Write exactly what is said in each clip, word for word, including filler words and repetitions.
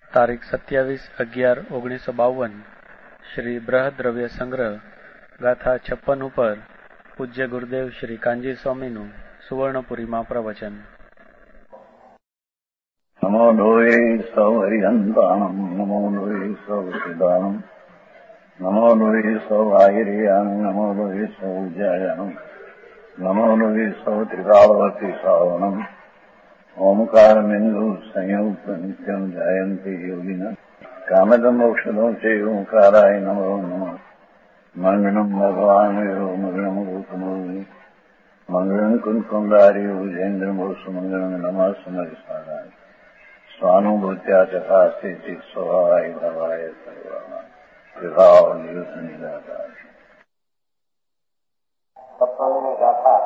તારીખ સત્યાવીસ અગિયાર ઓગણીસો બાવન શ્રી બૃહદ્રવ્ય સંગ્રહ ગાથા છપ્પન ઉપર પૂજ્ય ગુરુદેવ શ્રી કાંજી સ્વામીનું સુવર્ણપુરીમાં પ્રવચન. નમો લોહે સૌ હરિહંતાણમ, નમો લોહે સૌ સિદ્ધાણમ, નમો લોહે સૌ આયર્યાન, નમો લોહે સૌ જયાનમ, નમો લોહે સૌ ત્રિકાળવતી શ્રાવણમ, ઓમકાર બિંદુ સંયુક્ત નિત્યમ જાયંતી યોગિના કામદમ મોક્ષદો છે ઓંકારાય નમો નમઃ. મંગળમ ભગવાન મંગળમ ગોતમોહિ મંગળમ કુંકુંડારી ઉજેન્દ્રમોષ મંગળમ નમઃ સમરિસારાય સ્વાનુભૂત્યા ચકાસ્તે સ્વભાવાય ભવાય સર્વા વિભાવ નિયુત નિરાકાર. સત્સંગની ગાથા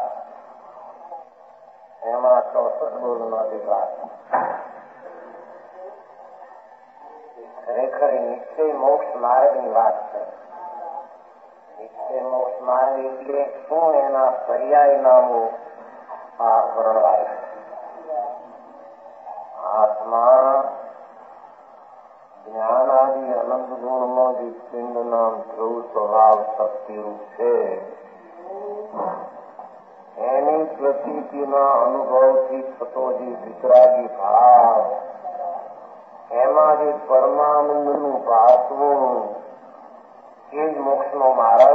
એમાં ચોસઠ બોલનો વિભાગ ખરેખર નિશ્ચય મોક્ષ માર્ગની વાત છે. નિશ્ચય મોક્ષ માર્ગ એટલે શું એના પર્યાય નામો આ વર્ણવાય. આત્મા જ્ઞાન આદિ અનંત ગુણનો જે પિંડ નામ ધ્રુવ સ્વભાવ શક્તિરૂપ છે એની પ્રતીતિના અનુભવથી થતો જે વિતરાગી ભાવ, એમાં જે પરમાનંદનું ભાસવું એ જ મોક્ષનો માર્ગ.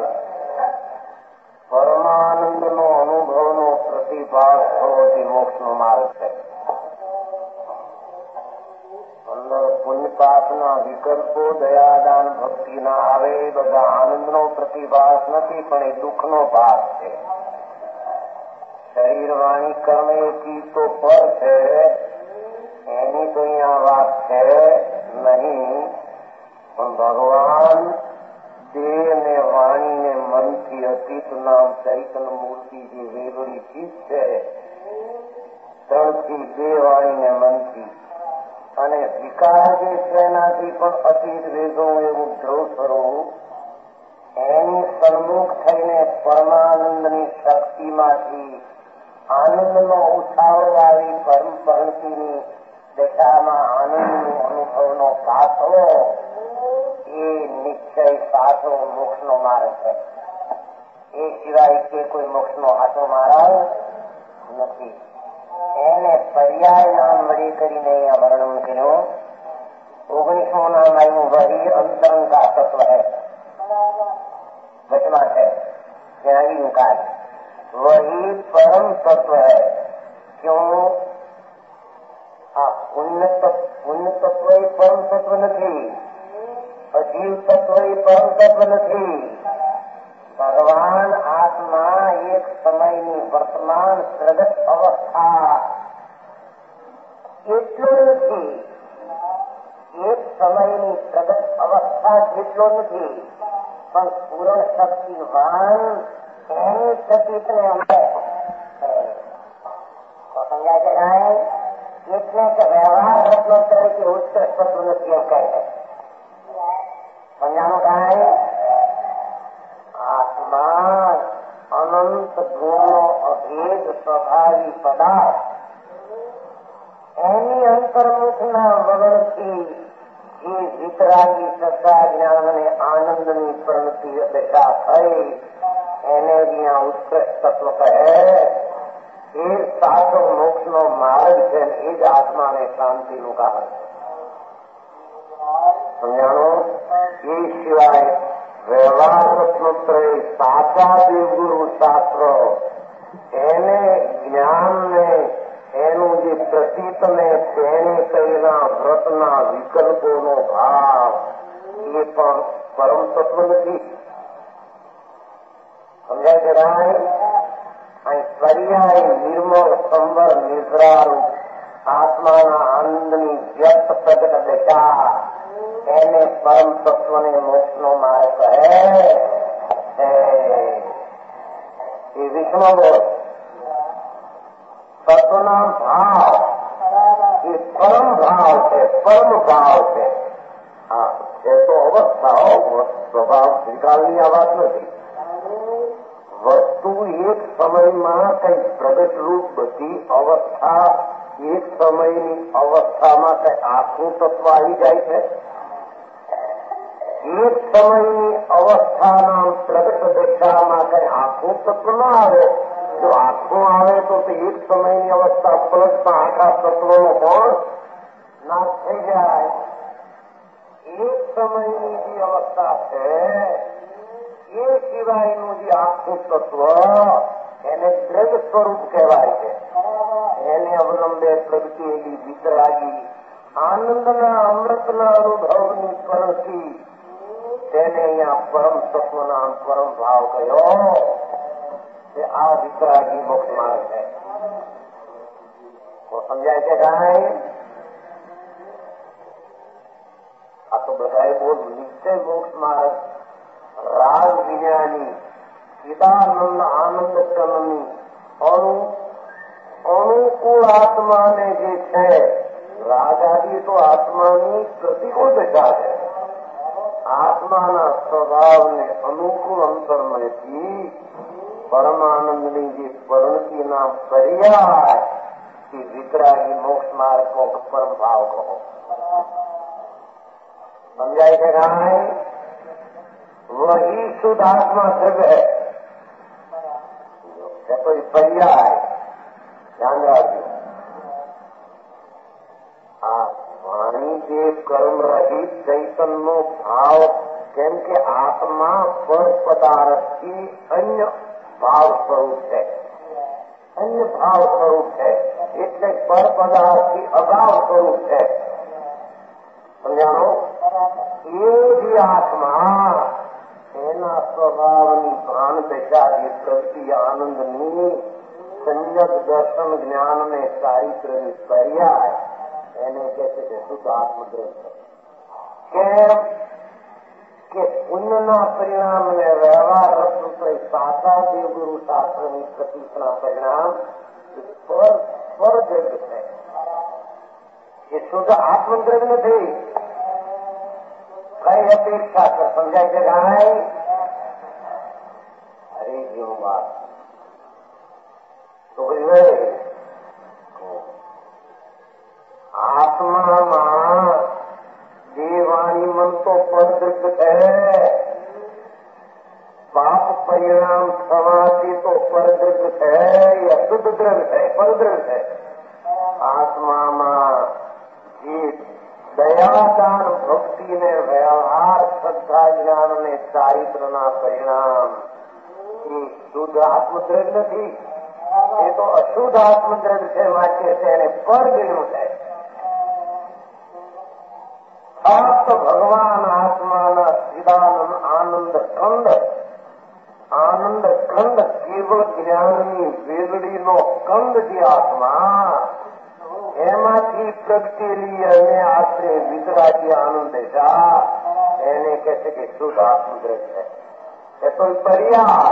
પરમાનંદનો અનુભવનો પ્રતિભાવ થવો તે મોક્ષનો માર્ગ છે. અંદર પુણ્યપાપના વિકલ્પો દયાદાન ભક્તિના આવે બધા આનંદનો પ્રતિભાસ નથી, પણ એ દુઃખનો ભાસ છે. શરીર વાણી કર્મ એથી તો પર છે, એની તો અહીંયા વાત છે નહીં. પણ ભગવાન દેહ ને વાણી ને મનથી અતીત નામ ચૈતન્ય મૂર્તિ જે વેગળી ચીજ છે, ત્રણથી બે વાણી ને મનથી, અને વિકાર જે છે એનાથી પણ અતીત વેગવું એવું ધ્રુવ સ્વરૂપ એની સન્મુખ થઈને પરમાનંદની શક્તિમાંથી આનંદનો ઉછાળો આવી પરમ પંક્તિની દશામાં આનંદનો અનુભવનો પાછો એ નિશ્ચય સાચો મોક્ષનો માર્ગ છે. એ સિવાય કે કોઈ મોક્ષનો આટો માર્ગ નથી. એને પર્યાય નામ વળી કરીને અહીંયા વર્ણન કર્યું. ઓગણીસો નામ આવ્યું વહી અંતરંગા તત્વ હૈ, વચમાં છે ત્યાં આવી કાલ वही परम तत्व है. क्यों? આ પુણ્ય પુણ્ય તત્વ એ પરમ તત્વ નથી, અજીવ તત્વ એ પરમ તત્વ નથી. ભગવાન આત્મા એક સમયની વર્તમાન પ્રગટ અવસ્થા એટલો નથી, એક સમયની પ્રગટ અવસ્થા જેટલો નથી, પણ પૂર્ણ શક્તિવાન એની પ્રતીતને અમે સમજાય છે કાંઈ. એટલે કે વ્યવહાર રત્નો તરીકે ઉત્કૃષ્ટ તત્વ નથી એમ કહે છે. સમજાનું કાંઈ. આત્મા અનંત ગુણો અભેદ સ્વભાવી પદાર્થ એની અંતર્મુખના વગરથી જે વિતરાગી શ્રદ્ધા જ્ઞાન અને આનંદની પ્રવૃત્તિ દશા થઈ એને જ્યાં ઉત્કૃષ્ટ તત્વ કહે એ સાચો મોક્ષનો માર્ગ છે. એ જ આત્માને શાંતિનું કારણ છે. સમજાણું? એ સિવાય વ્યવહાર રત્નોત્તરે સાચા દેવગુરુ શાસ્ત્રો એને જ્ઞાનને એનું જે પ્રતીતને તેને કઈના વ્રતના વિકલ્પોનો ભાવ એ પણ પરમ તત્વ નથી. સમજાય છે રાય? અહીં પર્યાય નિર્મળ સંવર નિદ્રારૂપ આત્માના આનંદની વ્યક્ત પ્રગટ દશા એને પરમ તત્વને મોક્ષનો માર્ગ કહે. એ વિષ્ણુ બોલ તત્વના ભાવ એ પરમ ભાવ છે, પરમ ભાવ છે. હા, એ તો અવસ્થાઓ સ્વભાવ શ્રીકાલની આ વાત નથી. વસ્તુ એક સમયમાં કઈ પ્રગટ રૂપ બધી અવસ્થા એક સમયની અવસ્થામાં કઈ આખું તત્વ આવી જાય છે. એક સમયની અવસ્થાના પ્રગટ દશામાં કઈ આખું તત્વ ન આવે. જો આખું આવે તો એક સમયની અવસ્થા પલટતા આખા તત્વનો પણ નાશ થઈ જાય. એક સમયની જે અવસ્થા છે એ સિવાયનું જે આખું તત્વ એને દ્રવ્ય સ્વરૂપ કહેવાય છે. એને અવલંબે પ્રગટેલી વિતરાગી આનંદના અમૃતના અનુભવની પરથી તેને અહીંયા પરમ તત્વના પરમ ભાવ કહ્યો કે આ વિતરાગી મોક્ષ માર્ગ છે. સમજાય છે કાંઈ? આ તો બધાએ બહુ નિશ્ચય મોક્ષ માર્ગ રાગ વિજ્ઞાની ચિદાનંદ આનંદ ક્રમની અણુ અનુકૂળ આત્માને જે છે, રાગ આદિ તો આત્માની પ્રતિકૂળ દશા છે. આત્માના સ્વભાવને અનુકૂળ અંતરમયથી પરમાનંદની જે પરિણતિના પર્યાય એ વિતરાગી મોક્ષ માર્ગ કો પરમ ભાવ કહો. समझाई के कहा है वही शुद्ध आत्मा द्रव्य है. या कोई पर्याय है, ध्यान रखिए. वाणी के कर्म रहित चैतन्य नो भाव केम के आत्मा पर पदार्थ की अन्य भाव स्वरूप है. अन्य भाव स्वरूप है એટલે પર પદાર્થ की અભાવ स्वरूप है. સમજાણો? એ જે આત્મા એના સ્વભાવની ભાન દશાની પ્રગતિ આનંદની સંયત દર્શન જ્ઞાનને ચારિત્ર્યની પર્યાય એને કહે છે શુદ્ધ આત્મદ્રવ્ય. કેમ કે પુણ્યના પરિણામને વ્યવહાર રસૂત્ર સાચા દેવગુરુ શાસ્ત્રની પ્રતિષ્ઠા પરિણામ સ્વર દ્રવ્ય છે. એ શુદ્ધ આત્મદ્રવ્ય નથી. कई अपेक्षा कर समझाई जगह अरे जो बात तो आत्मा देवाणी मन तो परदृष्ट है. पाप परिणाम समाधि तो परदृष्ट है या शुद्ध द्रव्य है, परदृष्ट है. आत्मा जी दयादान भक्ति ने व्यवहार श्रद्धा ज्ञान ने चारित्र ना परिणाम शुद्ध आत्मद्रव्य નથી. એ તો અશુદ્ધ આત્મદ્રવ્ય છે. માટે તેને પર ગણ્યું છે. ફક્ત ભગવાન આત્માના ચિદાનંદ આનંદ કંદ આનંદ કંદ કેવળ જ્ઞાનની વેલડીનો કંદ જે આત્મા એમાંથી પ્રગટેલી અને આશરે વિતરાગી આનંદ દશા એને કહે છે કે શુદ્ધ આત્મદ્રવ્ય છે. એ તો પર્યાય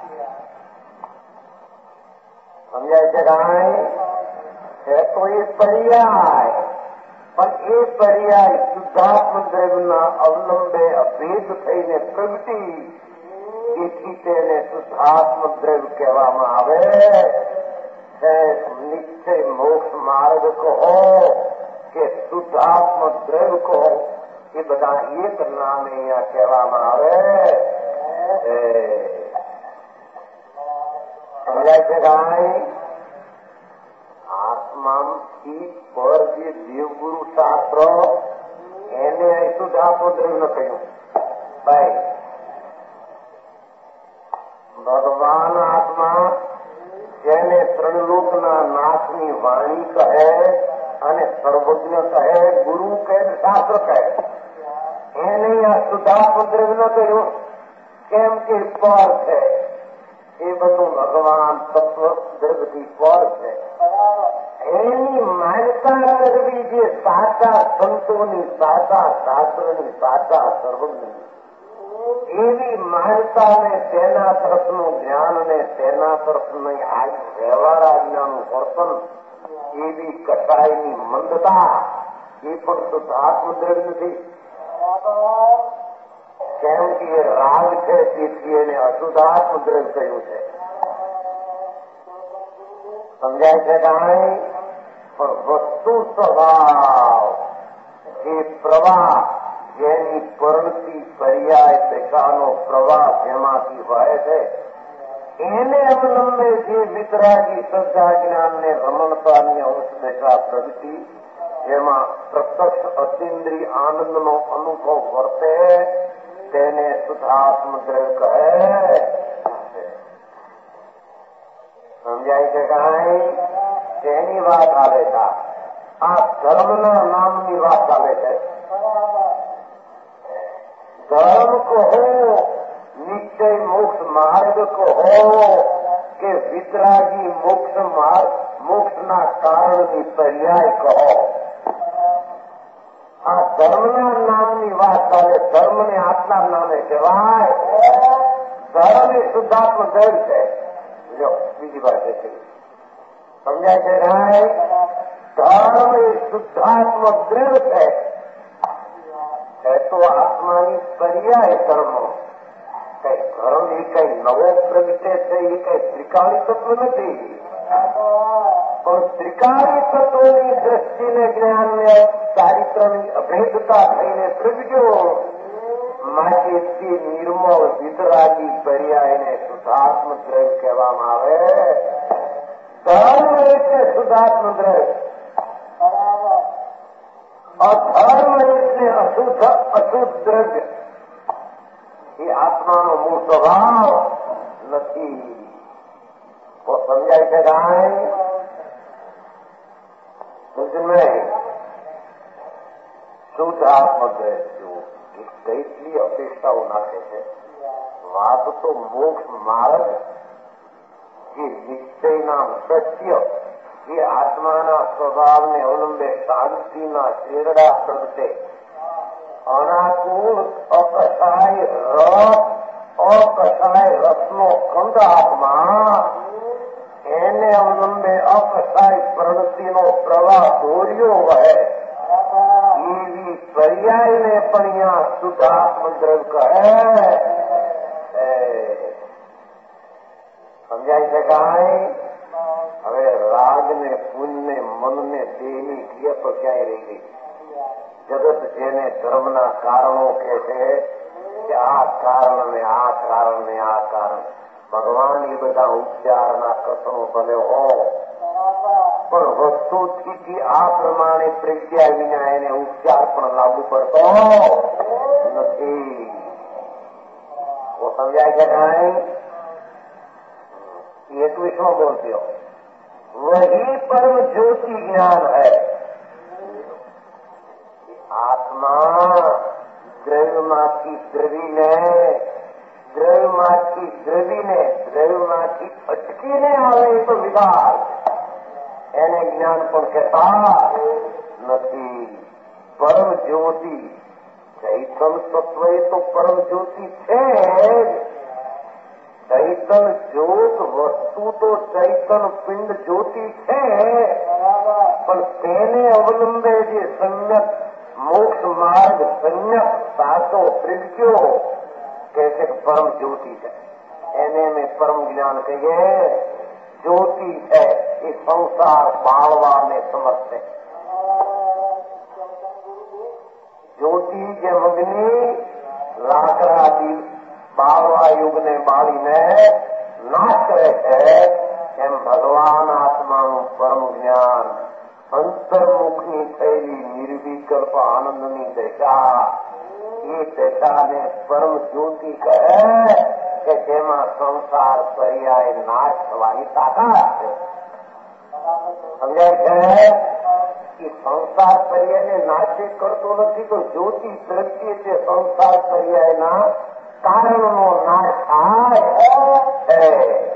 સમજાય છે કાંઈ? એ તો એ પર્યાય પણ એ પર્યાય શુદ્ધાત્મદ્રવ્યના અવલંબે અભેદ થઈને પ્રગટી જેથી તેને શુદ્ધાત્મદ્રવ્ય કહેવામાં આવે. निश्चय मोक्ष मार्ग कहो કે શુદ્ધાત્મ દ્રવ્ય કહો એ બધા એક નામે અહીંયા કહેવામાં આવે. સમજાય છે કાંઈ? આત્માથી પર જે દેવગુરુ શાસ્ત્ર એને શુદ્ધાત્મ દ્રવ્ય ન કહ્યું. ભાઈ ભગવાન આત્મા જેને ત્રણલોકના નાથની વાણી કહે અને સર્વજ્ઞ કહે, ગુરુ કહે, શાસ્ત્ર કહે, એને આ શુદ્ધાત્મદ્રવ્ય ન કહ્યું. કેમ કે પર છે. એ બધું ભગવાન તત્વ દ્રવ્યથી પર છે. એની માન્યતા કરવી જે સાચા સંતોની, સાચા શાસ્ત્રની, સાચા સર્વજ્ઞની એવી માન્યતાને તેના તરફનું જ્ઞાન ને તેના તરફનું આ વ્યવહાર આજ્ઞાનું વર્તન એવી કટાઈની મંદતા એ પણ શુદ્ધ આત્મદ્રવ્ય નથી. કેમ કે એ રાગ છે તેથી એને અશુદ્ધ આત્મદ્રવ્ય કહ્યું છે. સમજાય છે કાંઈ? પણ વસ્તુ સ્વભાવ જે પ્રવાહ જેની પરણતી પર્યાય દશાનો પ્રવાહ જેમાંથી વહે છે એને અવલંબે જે વિતરાગી શ્રદ્ધા જ્ઞાનને રમણતાની અંશ દશા પ્રગતિ જેમાં પ્રત્યક્ષ અતિન્દ્રિય આનંદનો અનુભવ વર્તે તેને શુદ્ધાત્મ દ્રવ્ય કહે. સમજાય છે કાંઈ? તેની વાત આવે છે. આ ધર્મના નામની વાત ચાલે છે. ધર્મ કહો, નિશ્ચય મોક્ષ માર્ગ કહો કે વિતરાગી મોક્ષ માર્ગ મોક્ષના કારણની પર્યાય કહો, આ ધર્મના નામની વાત ચાલે. ધર્મને આત્મા નામે કહેવાય. ધર્મ એ શુદ્ધાત્મ દ્રવ્ય છે. જો બીજી વાત છે, સમજાય છે ભાઈ? ધર્મ એ શુદ્ધાત્મ દ્રવ્ય છે. એ તો આત્માની પર્યાય કર્મો. કઈ ધર્મ એ કઈ નવો પ્રગટે છે, એ કઈ ત્રિકાળી તત્વ નથી. પણ ત્રિકાળી તત્વની દ્રષ્ટિને જ્ઞાનને ચારિત્રની અભેદતા થઈને પ્રગટ્યો માટે તે નિર્મળ વિતરાગી પર્યાયને શુદ્ધાત્મ દ્રવ્ય કહેવામાં આવે. ધર્મ એટલે શુદ્ધાત્મ દ્રવ્ય, અધર્મ એટલે અશુદ્ધ અશુદ્ધ દ્રવ્ય. એ આત્માનો મૂળ સ્વભાવ નથી. તો સમજાય છે ભાઈ? શુદ્ધ આત્મદ્રવ્ય કેટલી અપેક્ષાઓ નાખે છે. વાત તો મોક્ષ માર્ગ જે નિશ્ચયના સત્ય જે આત્માના સ્વભાવને અવલંબે શાંતિના શેરડા પ્રગટે અનાકૂળ અકસાય રસ અકસાય રસનો કંદ આત્મા એને અવલંબે અકસાય પ્રણતિનો પ્રવાહ દોર્યો વહે એવી પર્યાયને પણ અહીંયા શુદ્ધાત્મ દ્રવ્ય કહે. સમજાય છે કાંઈ? હવે રાગ ને પુણ્ય મનને દેહની ક્રિયા પર ક્યાંય રહી ગઈ. જગત જેને ધર્મના કારણો કહે છે કે આ કારણ ને આ કારણ ને આ કારણ, ભગવાન એ બધા ઉપચારના કથનો ભલે હો પણ વસ્તુથી આ પ્રમાણે પ્રજ્ઞા વિના એને ઉપચાર પણ લાગુ પડતો નથી. સમજાય છે કાંઈ? એકવીસમો બોલતી वही परम ज्योति ज्ञान है. आत्मा द्रव्यમાંથી દ્રવીને દ્રવ્યમાંથી દ્રવીને દ્રવ્યમાંથી અટકીને આવે તો વિકાર એને જ્ઞાન પણ કહેતા નથી. પરમ જ્યોતિ ચૈતન તત્વ એ તો પરમ જ્યોતિ છે. ચૈતન જ્યોત વસ્તુ તો ચૈતન પિંડ જ્યોતિ છે, પણ તેને અવલંબે જે સમ્યક મોક્ષ માર્ગ સમ્યક સાચો પ્રગટ્યો કે છે પરમ જ્યોતિ છે. એને મેં પરમ જ્ઞાન કહીએ. જ્યોતિ છે એ સંસાર બાળવાને સમર્થ છે. જ્યોતિ જેમ અગ્નિ લાકડાથી બાળવા યુગને બાળીને નાશ કરે છે એમ ભગવાન આત્માનું પરમ જ્ઞાન અંતર્મુખની થયેલી નિર્વિકલ્પ આનંદની દશા, એ દશાને પરમ જ્યોતિ કહે કે જેમાં સંસાર પર્યાય નાશ થવાની તાકાત છે. સમજાય છે? એ સંસાર પર્યાયને નાશે કરતો નથી તો જ્યોતિ પ્રત્યે તે સંસાર પર્યાયના કારણનો નાશ થાય.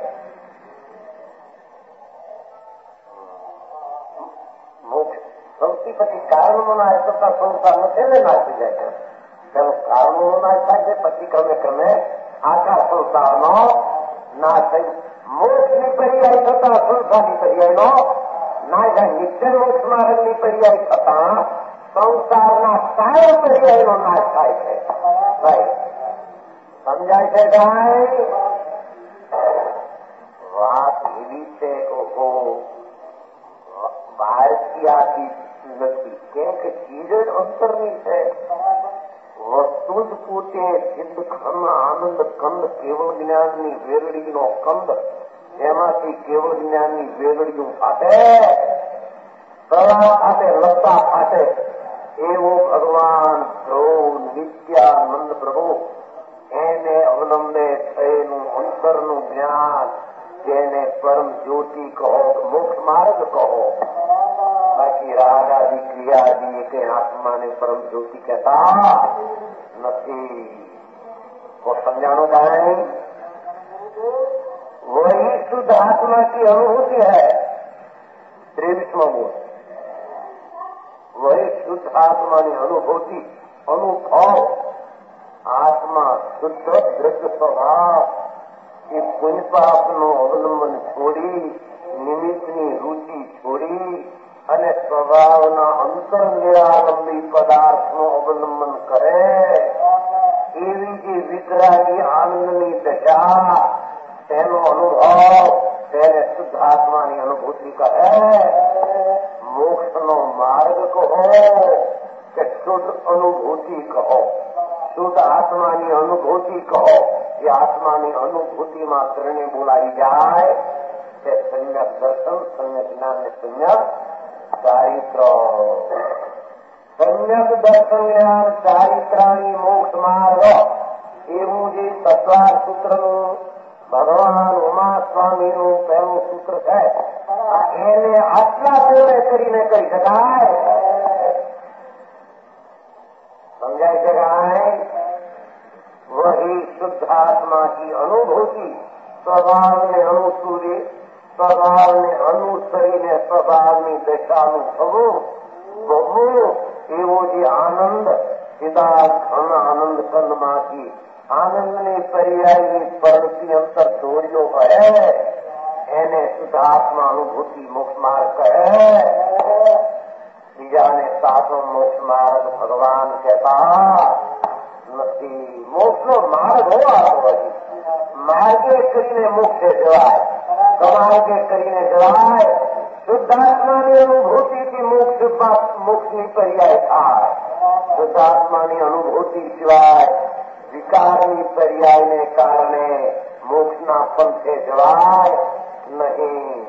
મોક્ષ સૌથી પછી કારણનો નાશ કરતા સંસાર નથી ને નાશી જાય છે. તેનો કારણોનો નાશ થાય છે, પછી ક્રમે ક્રમે આખા સંસારનો નાશ થઈ મોક્ષની પર્યાય થતા સંસારની પર્યાયનો નાશ થાય. નિશ્ચય મોક્ષ માર્ગની પર્યાય થતા સંસારના કારણ પર્યાયનો નાશ થાય છે. ભાઈ સમજાય છે ભાઈ? વાત એવી છે કે બહારથી આતી નથી. કેમ કે ચીજ જ અંતરની છે. વસ્તુ જ પોતે સિદ્ધ ખંડ આનંદ કંદ કેવળ જ્ઞાનની વેરડીનો કંદ, જેમાંથી કેવળ જ્ઞાનની વેરડીઓ ફાટે, કળા ફાટે, લતા ફાટે, એવો ભગવાન ધ્રુવ નિત્યાનંદ પ્રભુ એને અવલંબે થયેલું અંતરનું જ્ઞાન, જેને પરમ જ્યોતિ કહો, મોક્ષ માર્ગ કહો. બાકી રાગ આદિ ક્રિયા આદि કે આત્માને પરમ જ્યોતિ કહેતા નથી. वो समझानो कहा वही शुद्ध आत्मा की अनुभूति है. त्रेवीसवां बोल वही शुद्ध आत्माની અનુભૂતિ, અનુભવ. આત્મા શુદ્ધ દ્રવ્ય સ્વભાવ એ પુણ્ય પાપનું અવલંબન છોડી, નિમિત્તની રુચિ છોડી અને સ્વભાવના અંતર નિરાલંબી પદાર્થનું અવલંબન કરે, એવી જે વિતરાગી આનંદની દશા, તેનો અનુભવ, તેને શુદ્ધ આત્માની અનુભૂતિ કહે. મોક્ષનો માર્ગ કહો કે શુદ્ધ અનુભૂતિ કહો, શુદ્ધ આત્માની અનુભૂતિ કહો. એ આત્માની અનુભૂતિમાં ત્રણે બોલાવી જાય તે સમ્યક દર્શન, સમ્યક જ્ઞાન ને સમ્યક ચારિત્ર. સમ્યક દર્શન જ્ઞાન ચારિત્રાની મોક્ષ માર્ગ એવું જે તત્વાર સૂત્રનું ભગવાન ઉમા સ્વામીનું પહેલું સૂત્ર છે, એને આટલા પૂર્ણ કરીને કરી શકાય. સમજાય શકાય. वही शुद्ध आत्मा की अनुभूति स्वभाव ने अनुसूरी, स्वभाव ने अनुसरी ने स्वभाव ની દશાનું થવું બહુ એવો જે આનંદ સીધા ઘન આનંદ કંદમાંથી આનંદની પર્યાયની પરણતી અંતર દોર્યો કહે, એને શુદ્ધ આત્મા અનુભૂતિ મોક્ષ માર્ગ કહે. બીજાને સાચો મોક્ષ માર્ગ ભગવાન કહેતા નથી. મોક્ષનો માર્ગ હોવા હોવાથી માર્ગે કરીને મોક્ષે જવાય, કમાર્ગે કરીને જવાય. શુદ્ધાત્માની અનુભૂતિથી મોક્ષ મોક્ષની પર્યાય થાય. શુદ્ધાત્માની અનુભૂતિ સિવાય વિકારની પર્યાયને કારણે મોક્ષના પંથે જવાય નહીં.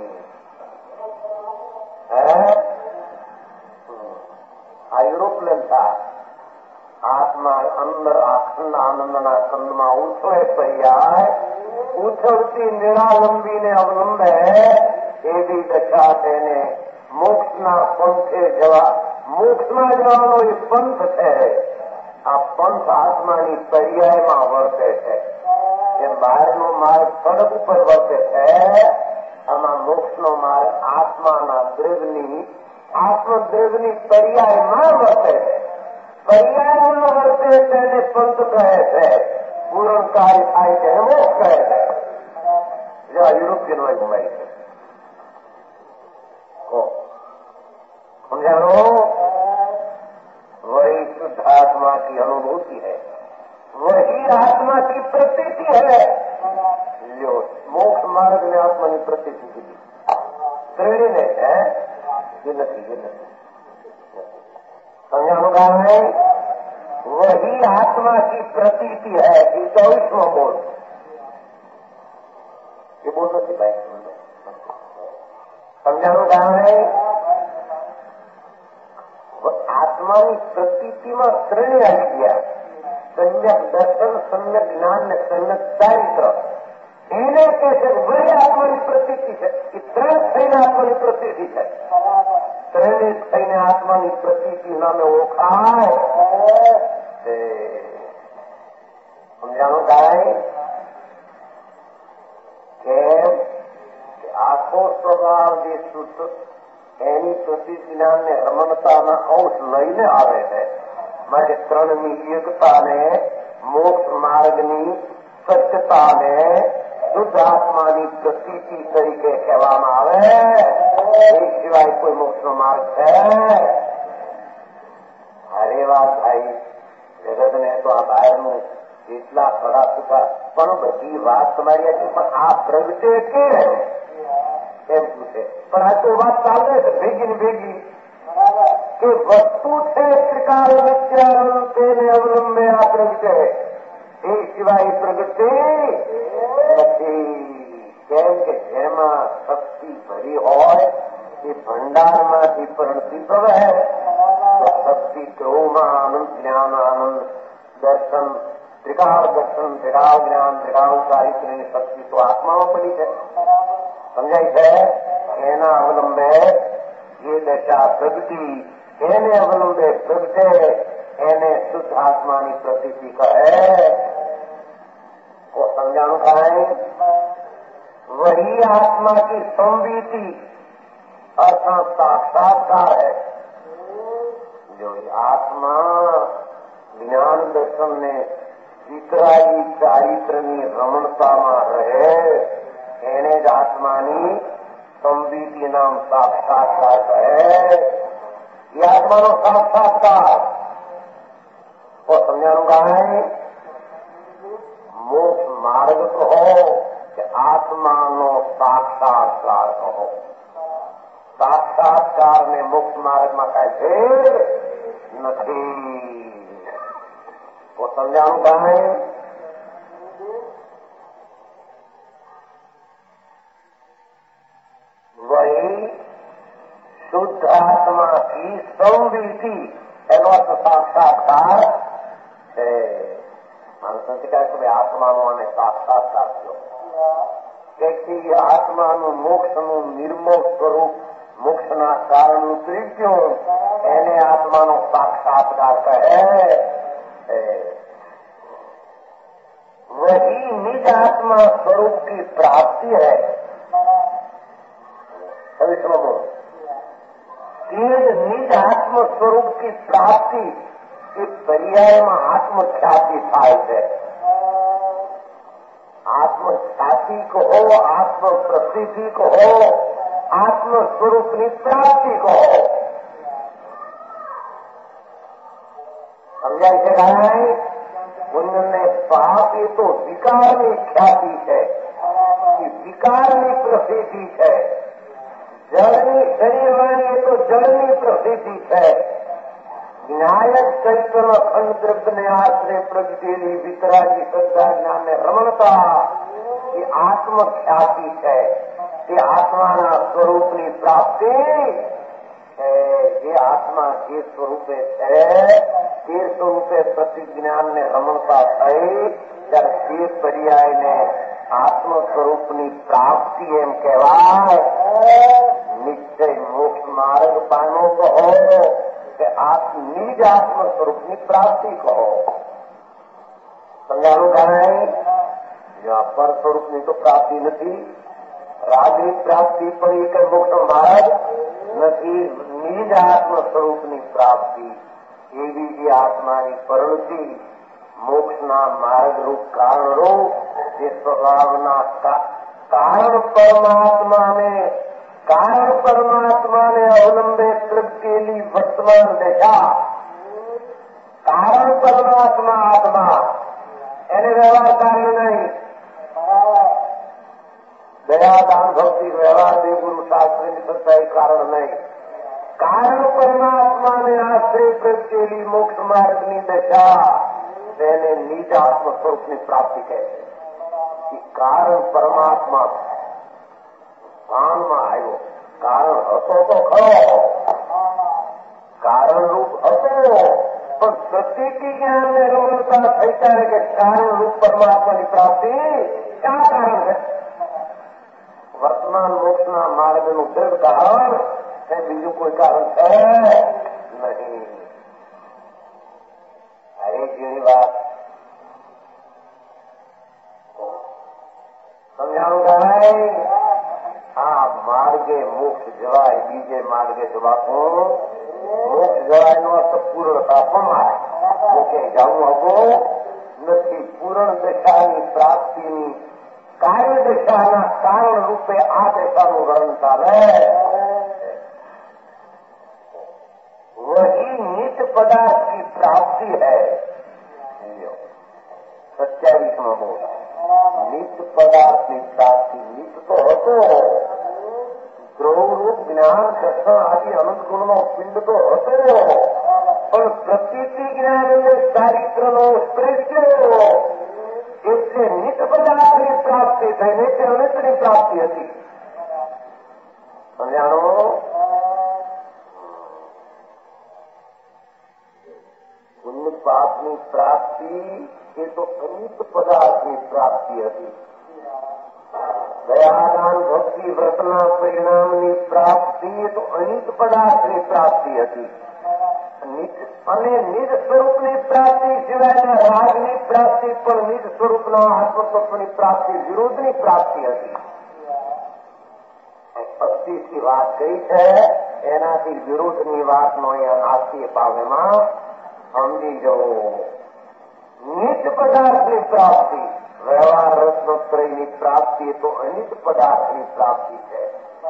આ યુરોપ્લેન થાય. આત્મા અંદર અખંડ આનંદના કંદમાં ઉછળે પર્યાય, ઉછળતી નિરાલંબીને અવલંબે એવી દશા તેને મોક્ષના પંથે જવા, મોક્ષમાં જવાનો એ પંથ છે. આ પંથ આત્માની પર્યાયમાં વર્તે છે. એ બહારનો માર્ગ સડક ઉપર વર્તે છે. આમાં મોક્ષનો માર્ગ આત્માના દ્રવ્યની, આત્મદ્રવ્યની પર્યાયમાં વર્તે છે. પર્યાયમાં વર્તે તેને પંથ કહે છે. પૂર્ણ કાર્ય થાય છે મોક્ષ કહે છે. જેવા યુરોપિયન હોય ઘુમાઈ છે. समझानो वही शुद्ध आत्मा की अनुभूति है, वही आत्मा की प्रतीति है. लो मोक्ष मार्ग ने आत्मा की प्रतीति की श्रेणी ने है, ये नहीं ये नहीं समझानो का है. वही आत्मा की प्रतीति है. ये चौबीसवां बोल ये बोल सकते भाई. समझानो का है. આત્માની પ્રતીતિમાં શ્રેણી આવી ગયા. સમ્યક દર્શન, સમ્યક જ્ઞાન ને સમ્યક ચારિત્ર. એને કહે છે વહી આત્માની પ્રતીતિ છે. એ ત્રણ થઈને આત્માની પ્રતીતિ છે. ત્રણે થઈને આત્માની પ્રતીતિ નામે ઓળખાય. સમજાણું કાંઈ કેમ કે આખો સ્વભાવ જે શુદ્ધ એની પ્રતિજ્ઞાન ને રમણતાના અંશ લઈને આવે છે. માટે ત્રણની એકતાને, મોક્ષ માર્ગની સત્યતાને શુદ્ધ આત્માની પ્રતીતિ તરીકે કહેવામાં આવે. એ સિવાય કોઈ મોક્ષનો માર્ગ છે? અરે વાત ભાઈ, જગતને તો આ બહારનું એટલા ખરા સુખા, પણ બધી વાત તમારી હતી, પણ આ પ્રગટે કે એમ પૂછે. પણ આ તો વાત ચાલે છે ભેગી ને ભેગી કે વસ્તુ છે ત્રિકાળ નિત્યાનંદ તેને અવલંબે આ પ્રગટે એ સિવાય પ્રગટે નથી. કેમ કે જેમાં શક્તિ ભરી હોય એ ભંડારમાંથી પરણતી પ્રવહે તો શક્તિ ધ્રુવમાં આનંદ જ્ઞાન આનંદ દર્શન ત્રિકાળ દર્શન ત્રિકાળ જ્ઞાન ત્રિકાળ ચારિત્ર્યની શક્તિ તો આત્મામાં પડી છે. સમજાય છે? એના અવલંબે જે દશા પ્રગતિ એને અવલંબે પ્રગટે એને શુદ્ધ આત્માની પ્રતીતિ કહે. वो समझाणु कहां वही आत्मा की संवीति अर्थात साक्षात्कार है. जो आत्मा ज्ञान दर्शन ने વિતરાગી ચારિત્રની રમણતામાં રહે એને જ આત્માની સંવિધિ નામ સાક્ષાત્કાર કહે. એ આત્માનો સાક્ષાત્કાર તો સમજાણું કાંઈ मोक्ष मार्ग कहो कि आत्मा नो साक्षात्कार कहो. साक्षात्कार में मोक्ष मार्ग में कई भेद नहीं. वो समझाऊं क्या है? वही शुद्ध आत्मा की संविधि एनो अर्थ साक्षात्कार है. માણસોથી કહે કે આત્માનો અને સાક્ષાત્કાર થયો. તેથી આત્માનું મોક્ષનું નિર્મોહ સ્વરૂપ મોક્ષના કારણનું ત્રિજ્યો એને આત્માનો સાક્ષાત્કાર કહે. वही निज आत्मा स्वरूप की प्राप्ति है. सभी समझो निज आत्म स्वरूप की प्राप्ति इस पर्याय में आत्मख्याति થાય છે. आत्मख्याति को हो आत्म प्रसिद्धि को हो आत्म स्वरूप की प्राप्ति को हो. समझाई છે કાંઈ? उन्होंने पाप ये तो विकार की ख्याति है विकार की प्रसिद्धि है. जड़नी शरीर वाली ये तो जड़नी प्रसिद्धि है. न्यायक चैतन्य अखंड द्रव्य ने आश्रय प्रगटेली वितरागी श्रद्धा ज्ञान ने रमणता ये आत्मख्याति है. ये आत्मा स्वरूप की प्राप्ति ये आत्मा જે સ્વરૂપે છે તે સ્વરૂપે પ્રતિજ્ઞાન ને રમણતા થઈ ત્યારે તે પર્યાયને આત્મ સ્વરૂપની પ્રાપ્તિ એમ કહેવાય. નિશ્ચય મોક્ષ માર્ગ પાનો કહો કે નિજ આત્મ સ્વરૂપની પ્રાપ્તિ કહો. સમજાણું કાંઈ? જ્યાં પર સ્વરૂપની તો પ્રાપ્તિ નથી. રાજની પ્રાપ્તિ પણ એ કઈ મોક્ષ માર્ગ નથી. નિજ આત્મ સ્વરૂપની પ્રાપ્તિ એવી જે આત્માની પરિણતિ મોક્ષના માર્ગરૂપ કારણરૂપ જે સ્વભાવના કારણ પરમાત્માને કારણ પરમાત્માને અવલંબે પ્રગટેલી વર્તમાન દશા કારણ પરમાત્મા આત્મા એને વ્યવહાર કાર્ય નહીં. દયા દાન ભક્તિ વ્યવહાર દેવગુરુ શાસ્ત્રની સત્તા એ કારણ નહીં. કારણ પરમાત્માને આશ્રય પ્રગટેલી મોક્ષ માર્ગની દશા તેને નિજ આત્મ સ્વરૂપની પ્રાપ્તિ કહે છે. કારણ પરમાત્મા ભાનમાં આવ્યો. કારણ હતો તો ખરો કારણ રૂપ હતો પણ પ્રતીતિ જ્ઞાનને રમણતા થઈ ત્યારે કે કારણ રૂપ પરમાત્માની પ્રાપ્તિ ક્યાં કારણ છે? વર્તમાન મોક્ષના માર્ગનું દૃઢ કારણ है. બીજું કોઈ કારણ છે નહીં. અરે જેવી વાત સમજાણું કાંઈ? આ માર્ગે મોક્ષ જવાય બીજે માર્ગે જવાતું મોક્ષ જવાય નો અર્થ પૂર્ણતા પમાય. મોકે જવું હગો નથી. પૂર્ણ દશાની પ્રાપ્તિની કાર્ય દશાના કારણ રૂપે આ દશાનું વર્ણન ચાલે. वही नित्य पदार्थ की प्राप्ति है. सत्यावीसमा बोल नित्य पदार्थ की प्राप्ति नित्य तो હતો દ્રોવરૂપ જ્ઞાન દર્શન આદિ અનંત ગુણનો પિંડ તો હતો, પણ પ્રતીતિ જ્ઞાન અને ચારિત્રનો શ્રેષ્ઠ એટલે નિત પદાર્થની પ્રાપ્તિ થઈને તે અનંતની પ્રાપ્તિ હતી. સમજાણો? પુણ્ય પાપની પ્રાપ્તિ એ તો અનિત પદાર્થની પ્રાપ્તિ હતી. દયાદાન ભક્તિ વ્રતના પરિણામની પ્રાપ્તિ એ તો અનિત પદાર્થની પ્રાપ્તિ હતી. અને નિજ સ્વરૂપની પ્રાપ્તિ સિવાયના રાગની પ્રાપ્તિ પણ નિજ સ્વરૂપના આત્મતત્વની પ્રાપ્તિ વિરોધની પ્રાપ્તિ હતી. પચીસની વાત કઈ છે એનાથી વિરોધની વાતનો અહીંયા નાસ્તી પાવેમાં સમજી જવો. નિજ પદાર્થની પ્રાપ્તિ વ્યવહાર રત્નત્રયની પ્રાપ્તિ તો અનિત પદાર્થની પ્રાપ્તિ છે.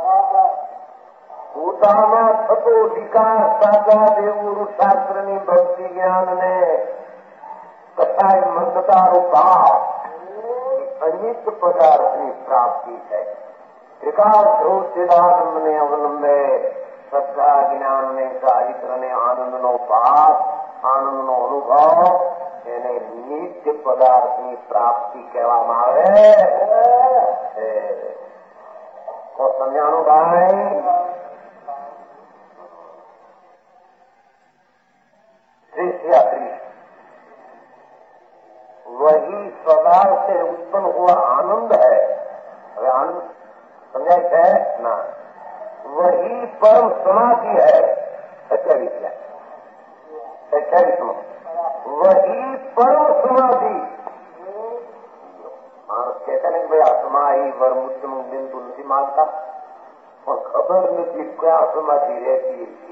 પોતામાં થતો વિકાર સાચા દેવું શાસ્ત્રની ભક્તિ જ્ઞાનને કસાય મંદતારો ભાવ અનિત પદાર્થની પ્રાપ્તિ છે. વિકાસ ધ્રુવ સિદ્ધાંતને અવલંબે શ્રદ્ધા જ્ઞાનને ચારિત્રને આનંદનો ભાવ આનંદનો અનુભવ એને નિત્ય પદાર્થની પ્રાપ્તિ કહેવામાં આવે છે. તો સમજાણું ભાઈ? वही स्वभाव से उत्पन्न हुआ आनंद है. હવે આનંદ સમજાય છે ના? वही परम समाधि है. अट्ठाईस अट्ठाईस वही परम समाधि. માણસ કહેતા ને ભાઈ આ સમાધિ વરમુત્તમ બિંદુ નથી માગતા, પણ ખબર નથી ક્યાં સમાધિ રહેતી છે.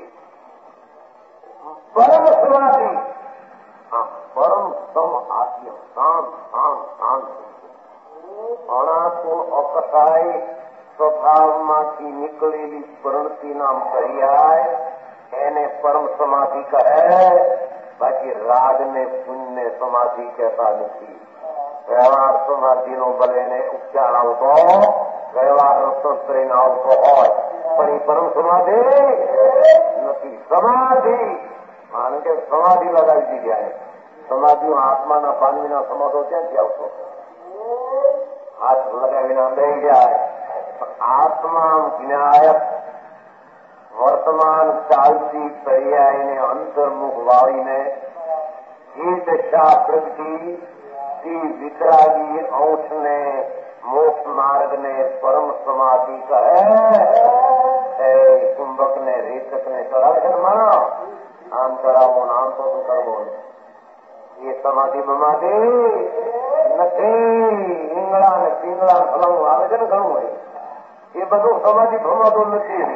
પરમ સમાધિ પરમ સમ આત્મ શાંત શાંત શાંત અણાતું અકસાય સ્વભાવમાંથી નીકળેલી પ્રણતિ નામ પર્યાય એને પરમ સમાધિ કહે. બાકી રાગ ને પુણ્ય સમાધિ કહેતા નથી. વ્યવહાર સમાધિનો ભલે એને ઉપચાર આવતો વ્યવહાર રત્નત્રયનો આવતો હોય પણ એ પરમ સમાધિ નથી. સમાધિ માનો કે સમાધિ લગાવી દીધી. સમાધિ આત્માના પાનવીના સમાધો ક્યાંથી આવતો? હાથ લગાવીને બે જાય. આત્મા જ્ઞાયક વર્તમાન ચાલતી પર્યાયને અંતર્મુખ વાળીને એ દશા પ્રગતિ વિતરાગી અંશને મોક્ષ માર્ગને પરમ સમાધિ કહે. કુંભકને રેચકને કરાવે આમ કરાવો આમ તો શું કરવો? એ સમાધિ બમાધિ નથી. ઈંગળા ને પીંગળા ફલાણું આવે છે ને ઘણું હોય એ બધું સમાધિ ભમાતું નથી.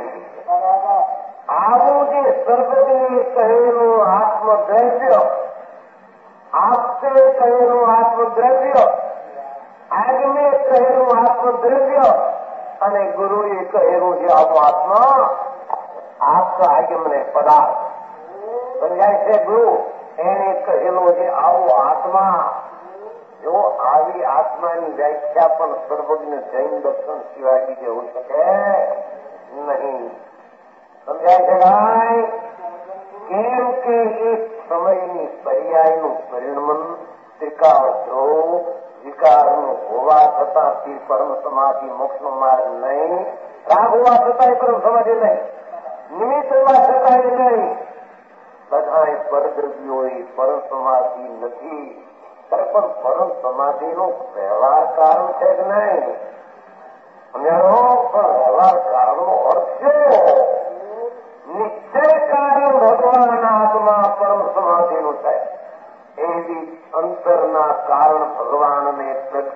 આવું જે સર્વજ્ઞ કહેલું આત્મદ્રવ્ય આપશે કહેલું આત્મદ્રવ્ય આગમે કહેલું આત્મદ્રવ્ય અને ગુરુએ કહેલું જે આવું આત્મા આપતો આગમને પદાર્થ સમજાય છે. ગુરુ એને કહેલો જે આવો આત્મા જો આવી આત્માની વ્યાખ્યા પણ સર્વજ્ઞ જૈન દર્શન સિવાય બીજે હોઈ શકે નહીં. સમજાય છે ભાઈ? કેમ કે એક સમયની પર્યાયનું પરિણમન ત્રિકાળ ધ્રુવ વિકારનું હોવા છતાં તે પરમ સમાધિ મોક્ષનો માર્ગ નહીં. રાગ હોવા છતાં પરમ સમાધિ નહીં. નિમિત્ત હોવા છતાં નહીં. બધા પરદ્રવ્યો એ પરમ સમાધિ નથી. પણ પરમ સમાધિનો વ્યવહાર કારણ છે કે નહીં? સમજાણો? પણ વ્યવહાર કારણનો અર્થ છે નિશ્ચય કારણ ભગવાન આત્મા પરમ સમાધિનું છે. એવી અંતરના કારણ ભગવાનને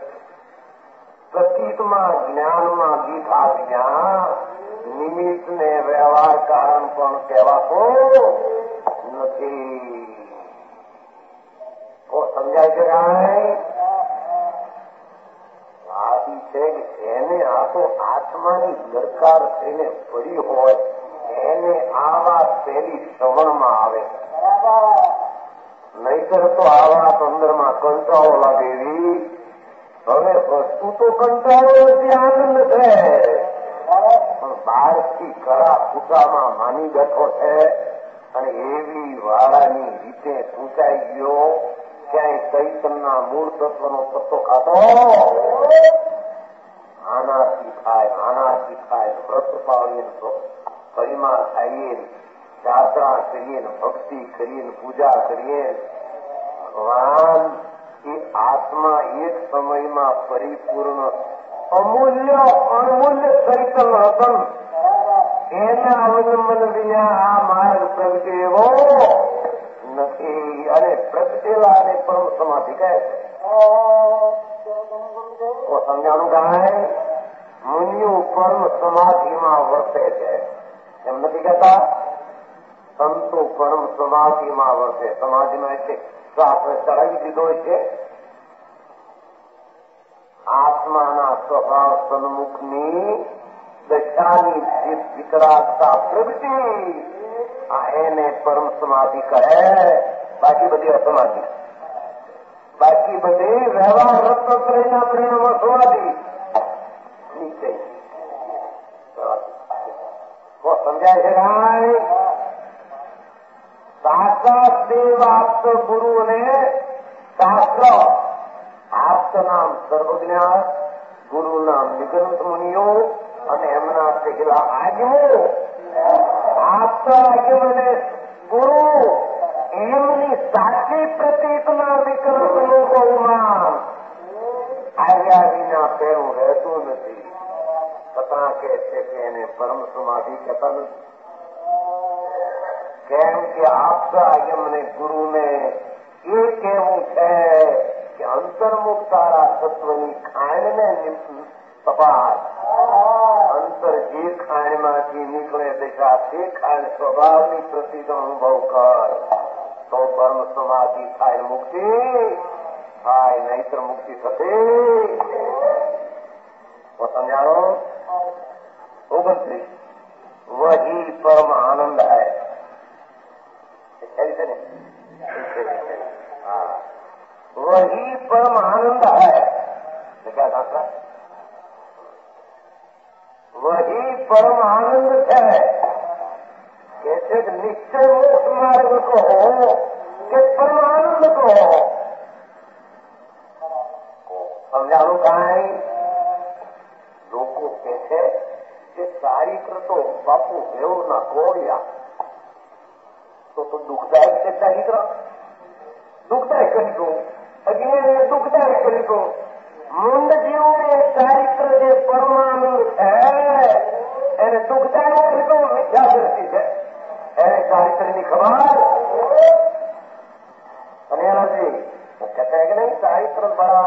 પ્રતીતમાં જ્ઞાનમાં દીધા જ્ઞાન નિમિત્તને વ્યવહાર કારણ પણ કહેવાતો નથી. સમજાય છે કાંઈ? આથી છે કે એને આ તો આત્માની દરકાર થઈને પડી હોય એને આ વાત પહેલી શ્રવણમાં આવે. નહીતર તો આ વાત અંદરમાં કંટાળો લાગેવી. હવે વસ્તુ તો કંટાળો નથી, આનંદ છે. પણ બહારથી કરા પૂજામાં માની બેઠો છે અને એવી વાળાની રીતે પૂજાઈ ગયો ક્યાંય ચૈતનના મૂળ તત્વનો પત્તો ખાતો આનાથી થાય આનાથી થાય વ્રત પાળીએ પરિમાણ ખાઈએ યાત્રા કરીએ ભક્તિ કરીએ પૂજા કરીએ ભગવાન એ આત્મા એક સમયમાં પરિપૂર્ણ અમૂલ્ય અણમૂલ્ય ચૈતન્ય હતો એના અવલંબન વિના આ માર્ગ પ્રગટે એવો નથી અને પ્રગટેલા અને પરમ સમાધિ કહે છે સમજાણું કાંઈ મુનિઓ પરમ સમાધિમાં વર્તે છે એમ નથી કહેતા સંતો પરમ સમાધિમાં વર્તે સમાધિમાં એટલે આપણે ચડાવી દીધો છે આત્માના સ્વભાવ સન્મુખની દશાની વિકરાટતા પ્રગટી આ એને પરમ સમાધિ કહે બાકી બધી અસમાધિ બાકી બધી વ્યવહાર રત્નત્રયના પરિણામો સમાધિ નીચે સમજાય છે ભાઈ સાક્ષાત દેવ આપતો ગુરુને શાસ્ત્ર આપત નામ સર્વજ્ઞાન ગુરુ નામ નિગંત મુનિઓ અને એમના પહેલા આજ્ઞો આપત આજ્ઞને ગુરુ એમની સાચી પ્રતીકના વિકલ્પનું બહુમાન આવ્યા વિના તેનું રહેતું નથી છતાં કહે છે કે એને પરમ સમાધિ કહેતા નથી કેમ કે આપતા એમને ગુરુને એ કહેવું છે કે અંતર્મુખ તારા તત્વની ખાણને તપાસ અંતર જે ખાણમાંથી નીકળે દિશા તે ખાણ સ્વભાવની પ્રતિનો અનુભવ કર તો પરમ સમાધિ થાય મુક્તિ થાય નહીતર મુક્તિ થશે તો સમજાણો ઓગણત્રીસ વહી પરમ આનંદ હૈ वही परम आनंद है क्या था वही परम आनंद है कैसे निश्चय मोक्ष मार्ग को हो कि परमानंद को हो समझाणु कहीं लोग कहते कि चारित्र तो बापू देव ना कोड़िया तो तो दुखदायक છે ચારિત્ર દુઃખદાયક કનિકો અજ્ઞાની દુઃખદાયક કનિકો મૂંડ જીવું એ ચારિત્ર જે પરમાનંદ છે એને દુઃખદાયક કનિકો મિથ્યા દ્રષ્ટિ છે એને ચારિત્રની ખબર અને એનાથી કહેતા કે નહીં ચારિત્ર બડા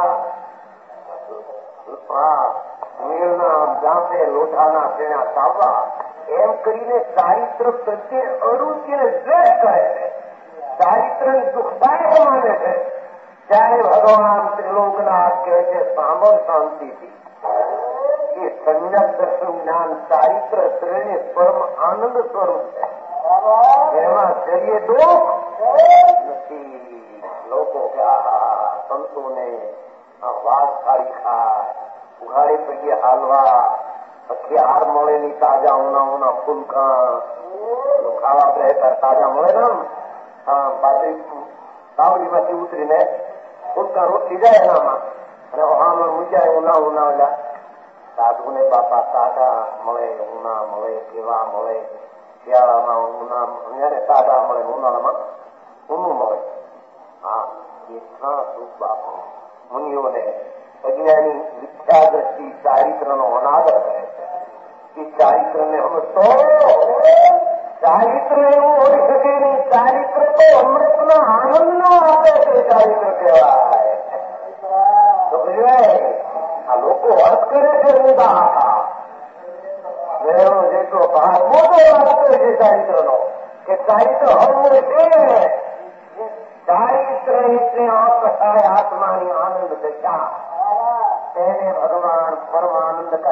મેળના દાંતે લોઢાના તેના સાવવા એમ કરીને ચારિત્ર પ્રત્યે અરુચિ અને દ્વેષ કહે છે ચારિત્રને દુઃખદાયક માને છે ત્યારે ભગવાન ત્રિલોકનાથ કહે છે સાંભળ શાંતિથી એ સંજ્ઞક દર્શન જ્ઞાન ચારિત્ર ત્રણે પરમ આનંદ સ્વરૂપ છે એમાં જરીએ દુઃખ નથી લોકો કે આ સંતોને આ વાત સારી ખાય ઉઘાડી પૈયે હાલવા હથિયાર મળેલી તાજા ઉના ઉના ફૂલકા ખાવા રહેતા તાજા મળે ને પાછી તાવડીમાંથી ઉતરીને ફૂલકા રોટલી જાય એનામાં અને વહામાં મૂજાય ઉના ઉના ઓલા સાધુને બાપા તાજા મળે ઉના મળે કેવા મળે શિયાળામાં ઉના ત્યારે તાજા મળે ઉનાળામાં ઊનું મળે હા એટલા સુખ બાપુ મુનિઓને અજ્ઞાની મિથ્યા દ્રષ્ટિ ચારિત્રનો અનાદર કરે છે એ ચારિત્રને સમજતો ચારિત્ર એવું હોઈ શકે નહીં ચારિત્ર તો અમૃતના આનંદનો આપે છે ચારિત્ર કહેવાય તો આ લોકો અર્થ કરે છે ઊંધા હતા વેરો જેટલો ભાગ મોટો અર્થ કરે છે ચારિત્રનો કે ચારિત્ર હળવું છે ચારિત્ર એટલે અકથાય આત્માની આનંદ દશા તેને ભગવાન પરમાનંદ કહે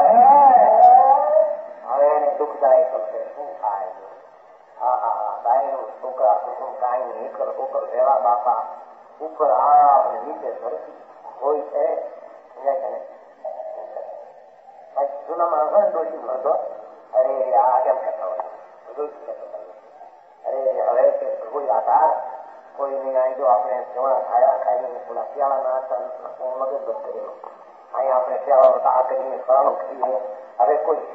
હવે એને દુઃખદાયક કરશે શું થાય હા હા બાયનું છોકરા કુટુંબ કાંઈ નહીં કર ઉપર રહેવા બાપા ઉપર આ નીચે ધરતી હોય છે જૂના માણસો દોષી મળતો અરે આ કેમ કહેતા હોય બધું જ કહેતા અરે હવે કે કોઈ આધાર કોઈને અહીં જો આપણે સેવા ખાયા ખાઈને થોડા શિયાળાના હતા મગજ બંધ કરેલો અહીંયા આપણે શિયાળાનો આ કરીને ફળાણો કરીને હવે કોઈ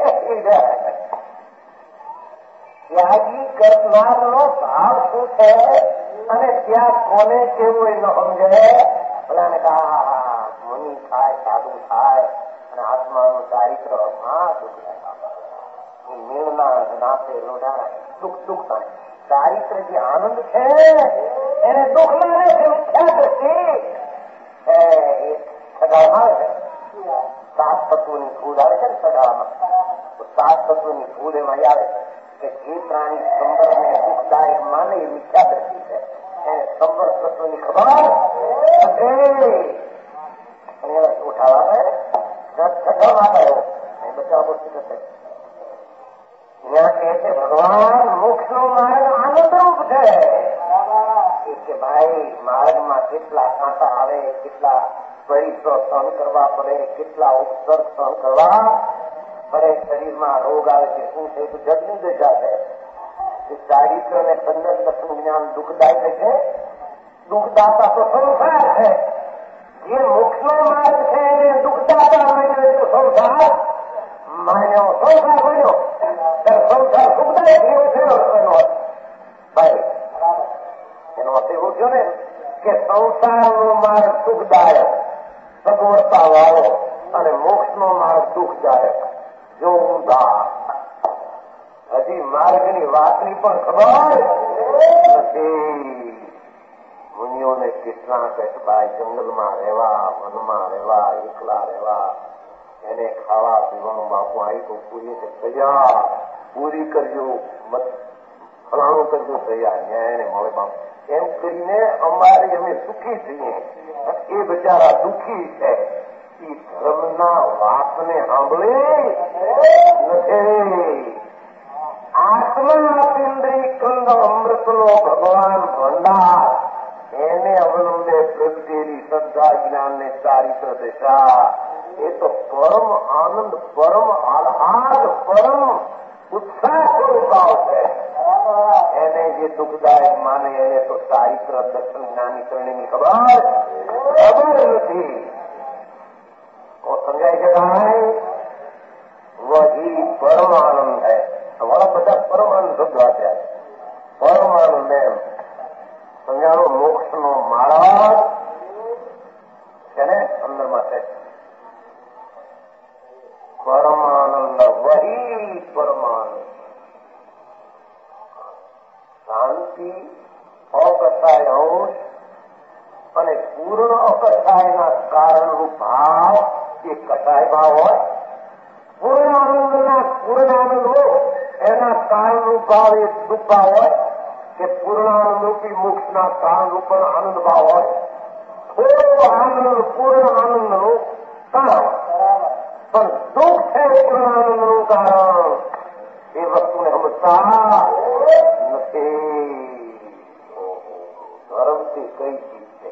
ત્યાગી કરનારનો ભાવ શું છે અને ત્યાં કોને કેવું એ ન સમજે બધાને કહા મુનિ થાય સાધુ થાય અને આત્માનું ચારિત્ર હા દુઃખ થાય નીણના નાતે લોઢાના દુઃખ દુઃખ થાય ચારિત્ર જે આનંદ છે એને દુઃખ માને છે મિથ્યા દ્રષ્ટિ એ સગાળમાં છે સાત તત્વોની ફૂલ આવે છે ને સગાળામાં તો સાત તત્વોની ફૂલ એમાં આવે છે કે જે પ્રાણી સંબરને દુઃખદાયક માને એ મિથ્યા દ્રષ્ટિ છે એને સંબર તત્વની ખબર ઉઠાવા છઠ્ઠામાં ગયો બચાવ પુસ્તક છે ત્યાં કહે છે ભગવાન મોક્ષ નો માર્ગ આનંદરૂપ છે કે ભાઈ માર્ગમાં કેટલા કાંટા આવે કેટલા પરિશ્ર સહન કરવા પડે કેટલા ઉપસર્ગ સહન કરવા પડે શરીરમાં રોગ આવે છે શું છે તો જગની દશા છે ચારિત્ર અને સંદર્ભ દર્શન જ્ઞાન દુઃખદાયક છે દુઃખદાતા તો સંસાર છે જે મોક્ષ નો માર્ગ છે એને દુઃખદાતા માન્યો તો સંસાર માન્યો સંસાર બન્યો સંસાર સુખદાયક એવો થયો એનો ભાઈ એનો અર્થ એવું થયો ને કે સંસારનો માર્ગ સુખદાયક સગવડતા વાળો અને મોક્ષ નો માર્ગ દુઃખદાયક જો ઊંધા હજી માર્ગની વાતની પણ ખબર નથી મુનિઓને કેટલા કહેવાય જંગલમાં રહેવા વનમાં રહેવા એકલા રહેવા એને ખાવા પીવાનું બાપુ આવી તો પૂરી તૈયાર પૂરી કરજો ફલાણું કરજો તૈયાર ન્યાય એને મળે બાપુ એમ કરીને અમારે અમે સુખી થઈએ એ બિચારા દુઃખી છે એ ધર્મના વાતને સાંભળી નથી આત્મા ઇન્દ્રિય કંદ અમૃતનો ભગવાન ભંડાર એને અવલંબે પ્રગટેલી શ્રદ્ધા જ્ઞાન ને ચારિત્ર દશા એ તો પરમ આનંદ પરમ આહ્લાદ પરમ ઉત્સાહ સ્વરૂપ છે એને જે દુઃખદાયક માને એને તો ચારિત્ર દર્શન જ્ઞાની શ્રેણીની ખબર ખબર નથી वो समझाई के कहा है वही परमानंद है हमारा બધા પરમાનંદ શબ્દ આપ્યા પરમાનંદ એમ સમજાણો મોક્ષ નો માર્ગ છે ને અંદરમાં છે પરમાનંદ વહી પરમાનંદ શાંતિ અકસાય અંશ અને પૂર્ણ અકસાયના કારણરૂપ ભાવ એ કસાય ભાવ હોય પૂર્ણ આનંદના પૂર્ણ આનંદ હોય એના કારણરૂપ ભાવ એ દુઃખ ભાવ હોય કે પૂર્ણ આનંદરૂપી મોક્ષના કારણરૂપ આનંદ ભાવ હોય થોડો આનંદ પૂર્ણ આનંદનું કારણ પણ દુઃખ છે પૂર્ણ આનંદનું કારણ એ વસ્તુને સમજતા નથી ધર્મથી કઈ ચીજ છે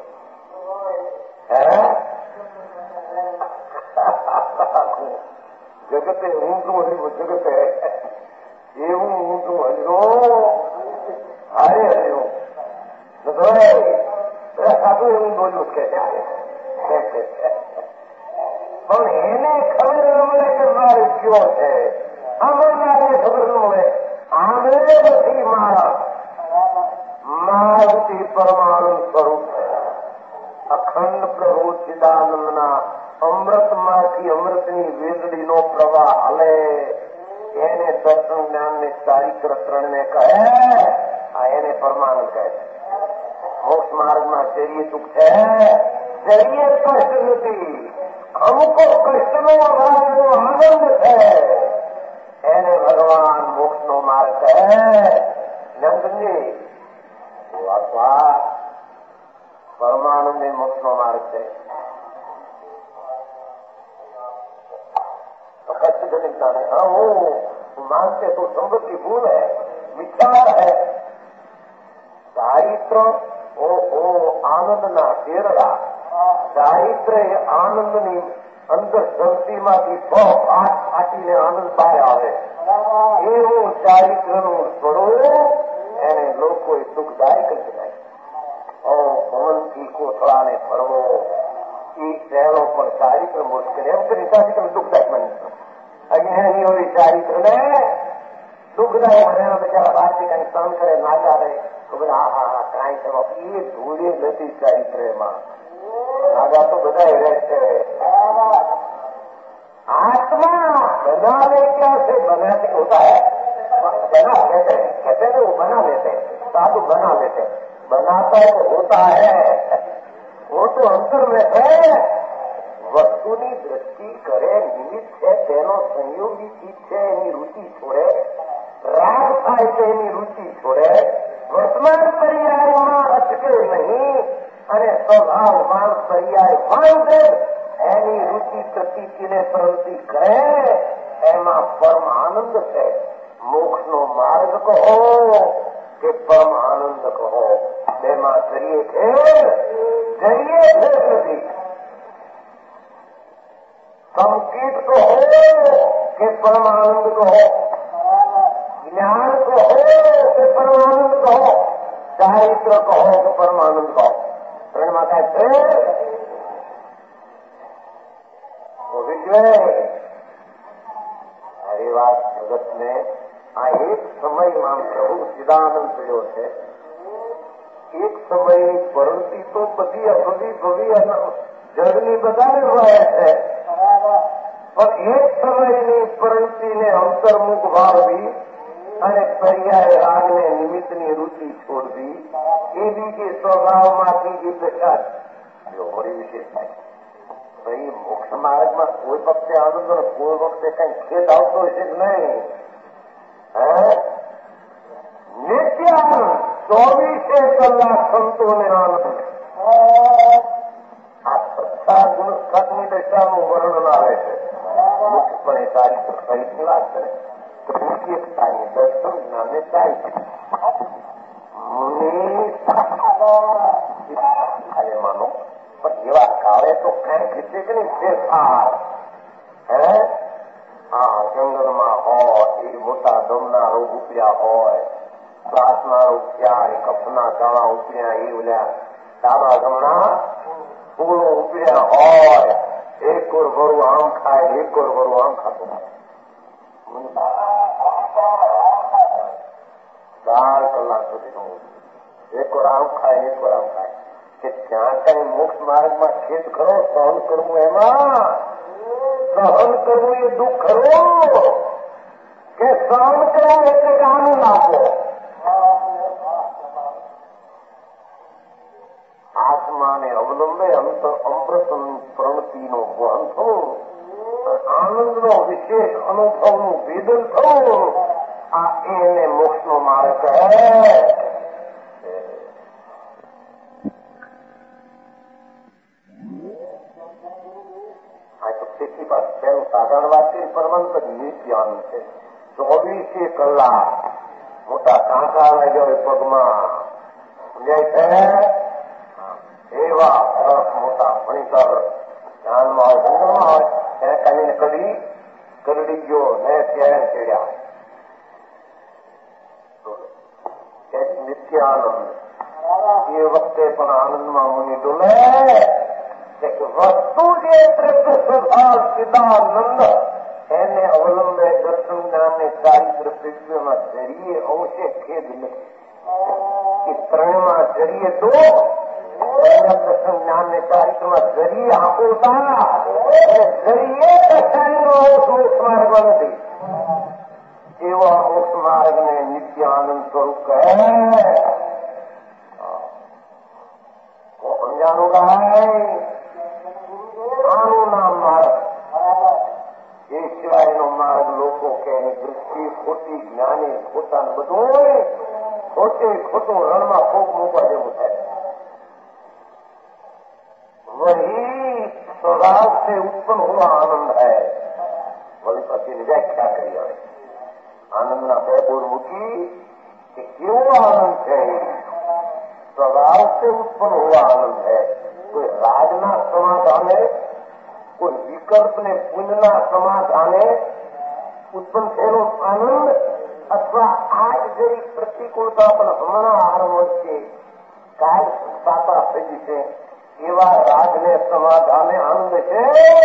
જગતે ઊંધું હર્યું જગતે એવું ઊંધું હર્યો હારે હર્યું સાધુ એવું બોલ્યું કે પણ એને ખબર ન મળે કે મારે કયો છે અમરનાથને ખબર ન મળે આંગળે નથી મારા મારુતિ પરમાણુ સ્વરૂપ છે અખંડ પ્રભુ ચિદાનંદના અમૃતમાંથી અમૃતની વીજળીનો પ્રવાહ હલે એને દર્શન જ્ઞાનને ચારિત્ર ત્રણને કહે આ એને પરમાનંદ કહે છે મોક્ષ માર્ગમાં શરીર સુખ છે શરીર કષ્ટ નથી અમુકો કષ્ટનો અભાવનો આનંદ છે એને ભગવાન મોક્ષનો માર્ગ કહે નંદજી વાપા પરમાનંદ એ મોક્ષનો માર્ગ છે कष्ट जनिकता है हाँ वो मानते तो संपत्ति भूल है विचार है चारित्र ओ ओ आनंद ना केरला चारित्र એ આનંદની અંદર શક્તિમાંથી બહુ હાથ ફાટીને આનંદ બહાર આવે એવું ચારિત્રનું સ્વરૂપ એને લોકોએ સુખદાયક કરી નાખ્યું. ભવનથી કોથળાને ફરવો એ સહેલો પણ ચારિત્ર મુશ્કેલ એમ કરી ચારિત્ર દુઃખદાયક બની અજ્ઞાની હોય ચારિત્રને દુઃખદાયક બને બિચારા બહારથી કઈ સહન કરે નાચા રહે તો બધા હા હા હા કાંઈ કરો એ ધૂળે નથી ચારિત્ર એમાં નાગા તો બધા રહેશે. आत्मा बनावे क्या से बनाते होता है बना लेते हैं कहते हैं वो बना लेते हैं साधु बना लेते हैं बनाता है तो होता है वो तो अंतर में है વસ્તુની દ્રષ્ટિ કરે નિમિત્ત છે તેનો સંયોગી ચીજ છે એની રુચિ છોડે રાગ થાય છે એની રુચિ છોડે વર્તમાન પર્યાયમાં અટકે નહીં અને સ્વભાવવાન પર્યાય વાંધે એની રુચિ પ્રતિને પ્રવૃત્તિ કરે એમાં પરમ આનંદ છે. મોક્ષનો માર્ગ કહો કે પરમ આનંદ કહો બેમાં જરીએ ફેર જરીએ ફેર નથી. સંકેત કહો કે પરમ આનંદ કહો જ્ઞાન કહો કે પરમ આનંદ કહો ચારિત્ર કહો કે પરમ આનંદ કહો ત્રણમાં કાંઈ ફેર અરે વાત જગતને આ એક સમયમાં પ્રભુ સિદ્ધાનંદ થયો છે. એક સમયની પ્રવૃત્તિ તો બધી અભવી ભવી જળની બધાને હોય છે પણ એક સમયની પ્રવૃત્તિને અંતર્મુખ ભાવવી અને પર્યાય રાગને નિમિત્તની રુચિ છોડવી એ બીજી સ્વભાવમાંથી જે દશા મોડી વિશેષ થાય. ભાઈ મોક્ષ માર્ગમાં કોઈ વખતે આનંદ કોઈ વખતે કઈ ખેદ આવતો હશે જ નહીં. નિત્ય આનંદ ચોવીસે કલાક સંતોને આનંદ. આ સત્તા ગુણસ્કાતની દશાનું વર્ણન આવે છે મુખ્યપણે ચારિત્ર સહિતની વાત કરે તો એકતાની દર્શન જ્ઞાનને ચારિત્ર માનો પણ એવા કાળે તો કઈક છે કે નહીં ફેરફાર હે હા જંગલમાં હોય એ મોટા દમના રોગ ઉપડ્યા હોય શ્વાસના રોગ થયા એ કફના ગાળા ઉપડ્યા એ ઓલ્યા ડાબા જમણા ફૂલો ઉપડ્યા હોય એક કોર વરું આમ ખાય એક કોર વરું આમ ખાતો બાર કલાક સુધી એક કોર આમ ખાય એક કોર આમ ખાય કે ત્યાં કઈ મોક્ષ માર્ગમાં ખેદ કરો સહન કરવું એમાં સહન કરવું એ દુઃખ ખરો કે સહન કરવું એટલે આનંદ આપો. આત્માને અવલંબે અંતર અમૃત પ્રવૃત્તિનો વહન થવું આનંદનો વિશેષ અનુભવનું વેદન થવું આ એને મોક્ષનો માર્ગ કહે. સાધારણ વાત કરી પરમાંત નિત્યાન છે. ચોવીસે કલાક મોટા કાંટા લાગ્યા હોય પગમાં સમજાય છે એવા સરસ મોટા ભણીતર ધ્યાનમાં હોય ભૂગમાં હોય એને કાઢીને કઢી કરડી ગયો ને ત્યારે ચડ્યા નિત્યાનંદ એ વખતે પણ આનંદમાં મુનિ ડોલે વસ્તુ જે તૃપ્ત સ્વભાવ સિદ્ધાનંદ એને અવલંબે દર્શન જ્ઞાનને ચારિત્ર પૃથ્વીમાં જરીએ અંશે ખેદ નથી. એ ત્રણમાં જરીએ તો દર્શન જ્ઞાનને ચારિત્રમાં જરીએ આપોતા જરીએ કશાયનો અંશ મોક્ષ માર્ગમાં નથી. એવા મોક્ષ માર્ગને નિત્ય આનંદ સ્વરૂપ કહે. સમજાનું ગાય આનું નામ માર્ગ એ સિવાયનો માર્ગ લોકો કે એની દૃષ્ટિ ખોટી જ્ઞાની ખોટાને બધું ખોટે ખોટું રણમાં ફોક મૂકવા જેવું થાય. वही स्वभाव से उत्पन्न हुआ आनंद है. वही पति व्याख्या કરી આવે આનંદના બે બોલ મૂકી કે કેવો આનંદ છે. स्वभाव से उत्पन्न हुआ आनंद है. कोई राग ना समाधान है, कोई વિકલ્પ ને પુણ્યના સમાધાને ઉત્પન્ન થયેલો આનંદ અથવા આજ જેવી પ્રતિકૂળતા પણ હમણાં આરંભ છે કાલ સાતા થઈ છે એવા રાજને સમાધાને આનંદ છે.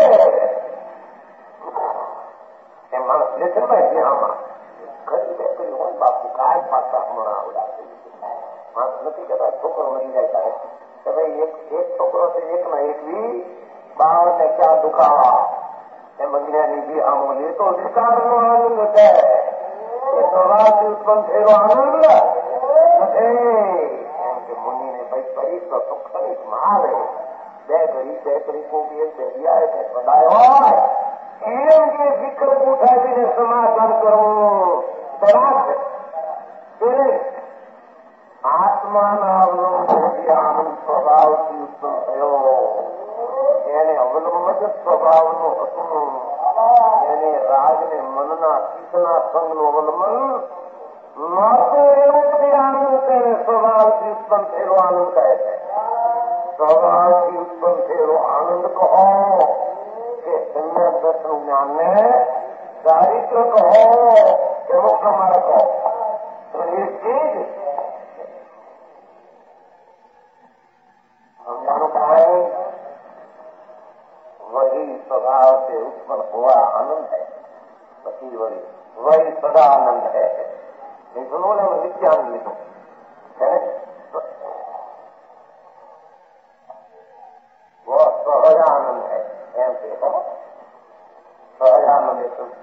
એ માણસ લે છે ભાઈ આમાં ઘણી બે કરી હોય બાપુ કાલ પાછા હમણાં આવડા થઈ છે. માણસ નથી કહેતા છોકરો મરી જાય ત્યારે કે ભાઈ એક એક છોકરો છે એક ના એક બી બાળને ક્યાં દુખાવા એમ અજ્ઞાની બી આમ લે તો વિકારનો આનંદ છે. એ સ્વભાવથી ઉત્પન્ન થયેલો આનંદ નથી. એમ કે મુનિને ભાઈ પરીક્ષ તો સુખનિકમાં આવે બે ઘડી બે ઘડી કોઈ બે દરિયાએ કે સદાય હોય એમ કે વિકલ્પ ઉઠાવીને સમાધાન કરવું બરાબર તેને આત્માના અવલંબનથી આનંદ સ્વભાવથી ઉત્પન્ન થયો. એને અવલંબન જ સ્વભાવનું હતું. એને રાજને મનના ચિત્તના સંઘનું અવલંબન નહોતું. એવું બધી આનંદ છે સ્વભાવથી ઉત્પન્ન થયેલો આનંદ કહે છે. સ્વભાવથી ઉત્પન્ન થયેલો આનંદ કહો કે સમ્યક દર્શન જ્ઞાનને ચારિત્ર કહો કે મોક્ષ માર્ગ કહો એ ચીજ वही स्वभाव से उत्पन्न हुआ आनंद है. પછી वही वही सदा आनंद है. नहीं सुनो ना नित्यानंद लिखो है वो सहजानंद है. एम से सहजानंद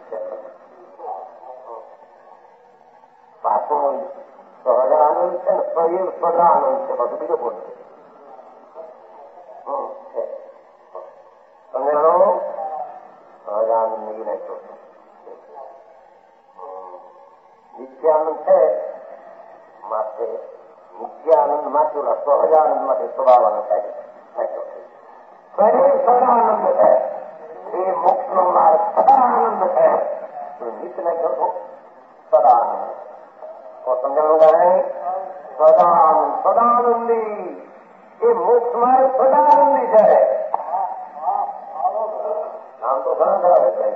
बातों सहजानंद है स्वयं सदानंद है. બધું બીજો બોલશે સમજાણો સહજાનંદ નહીં રહેતો. નિત્યાનંદ છે માટે નિત્યાનંદ માટે ઓલા સહજાનંદ માટે સ્વભાવનો થાય શરીર સદાનંદ છે. એ મોક્ષનો માર્ગ સદાનંદ છે. નિત્ય ને કહો સદાનંદ તો સમજાણું નહીં. સદાનંદ સદાનંદી એ મોક્ષ માર્ગ સદાનંદી છે. નામ તો ઘણા ધરાવે છે.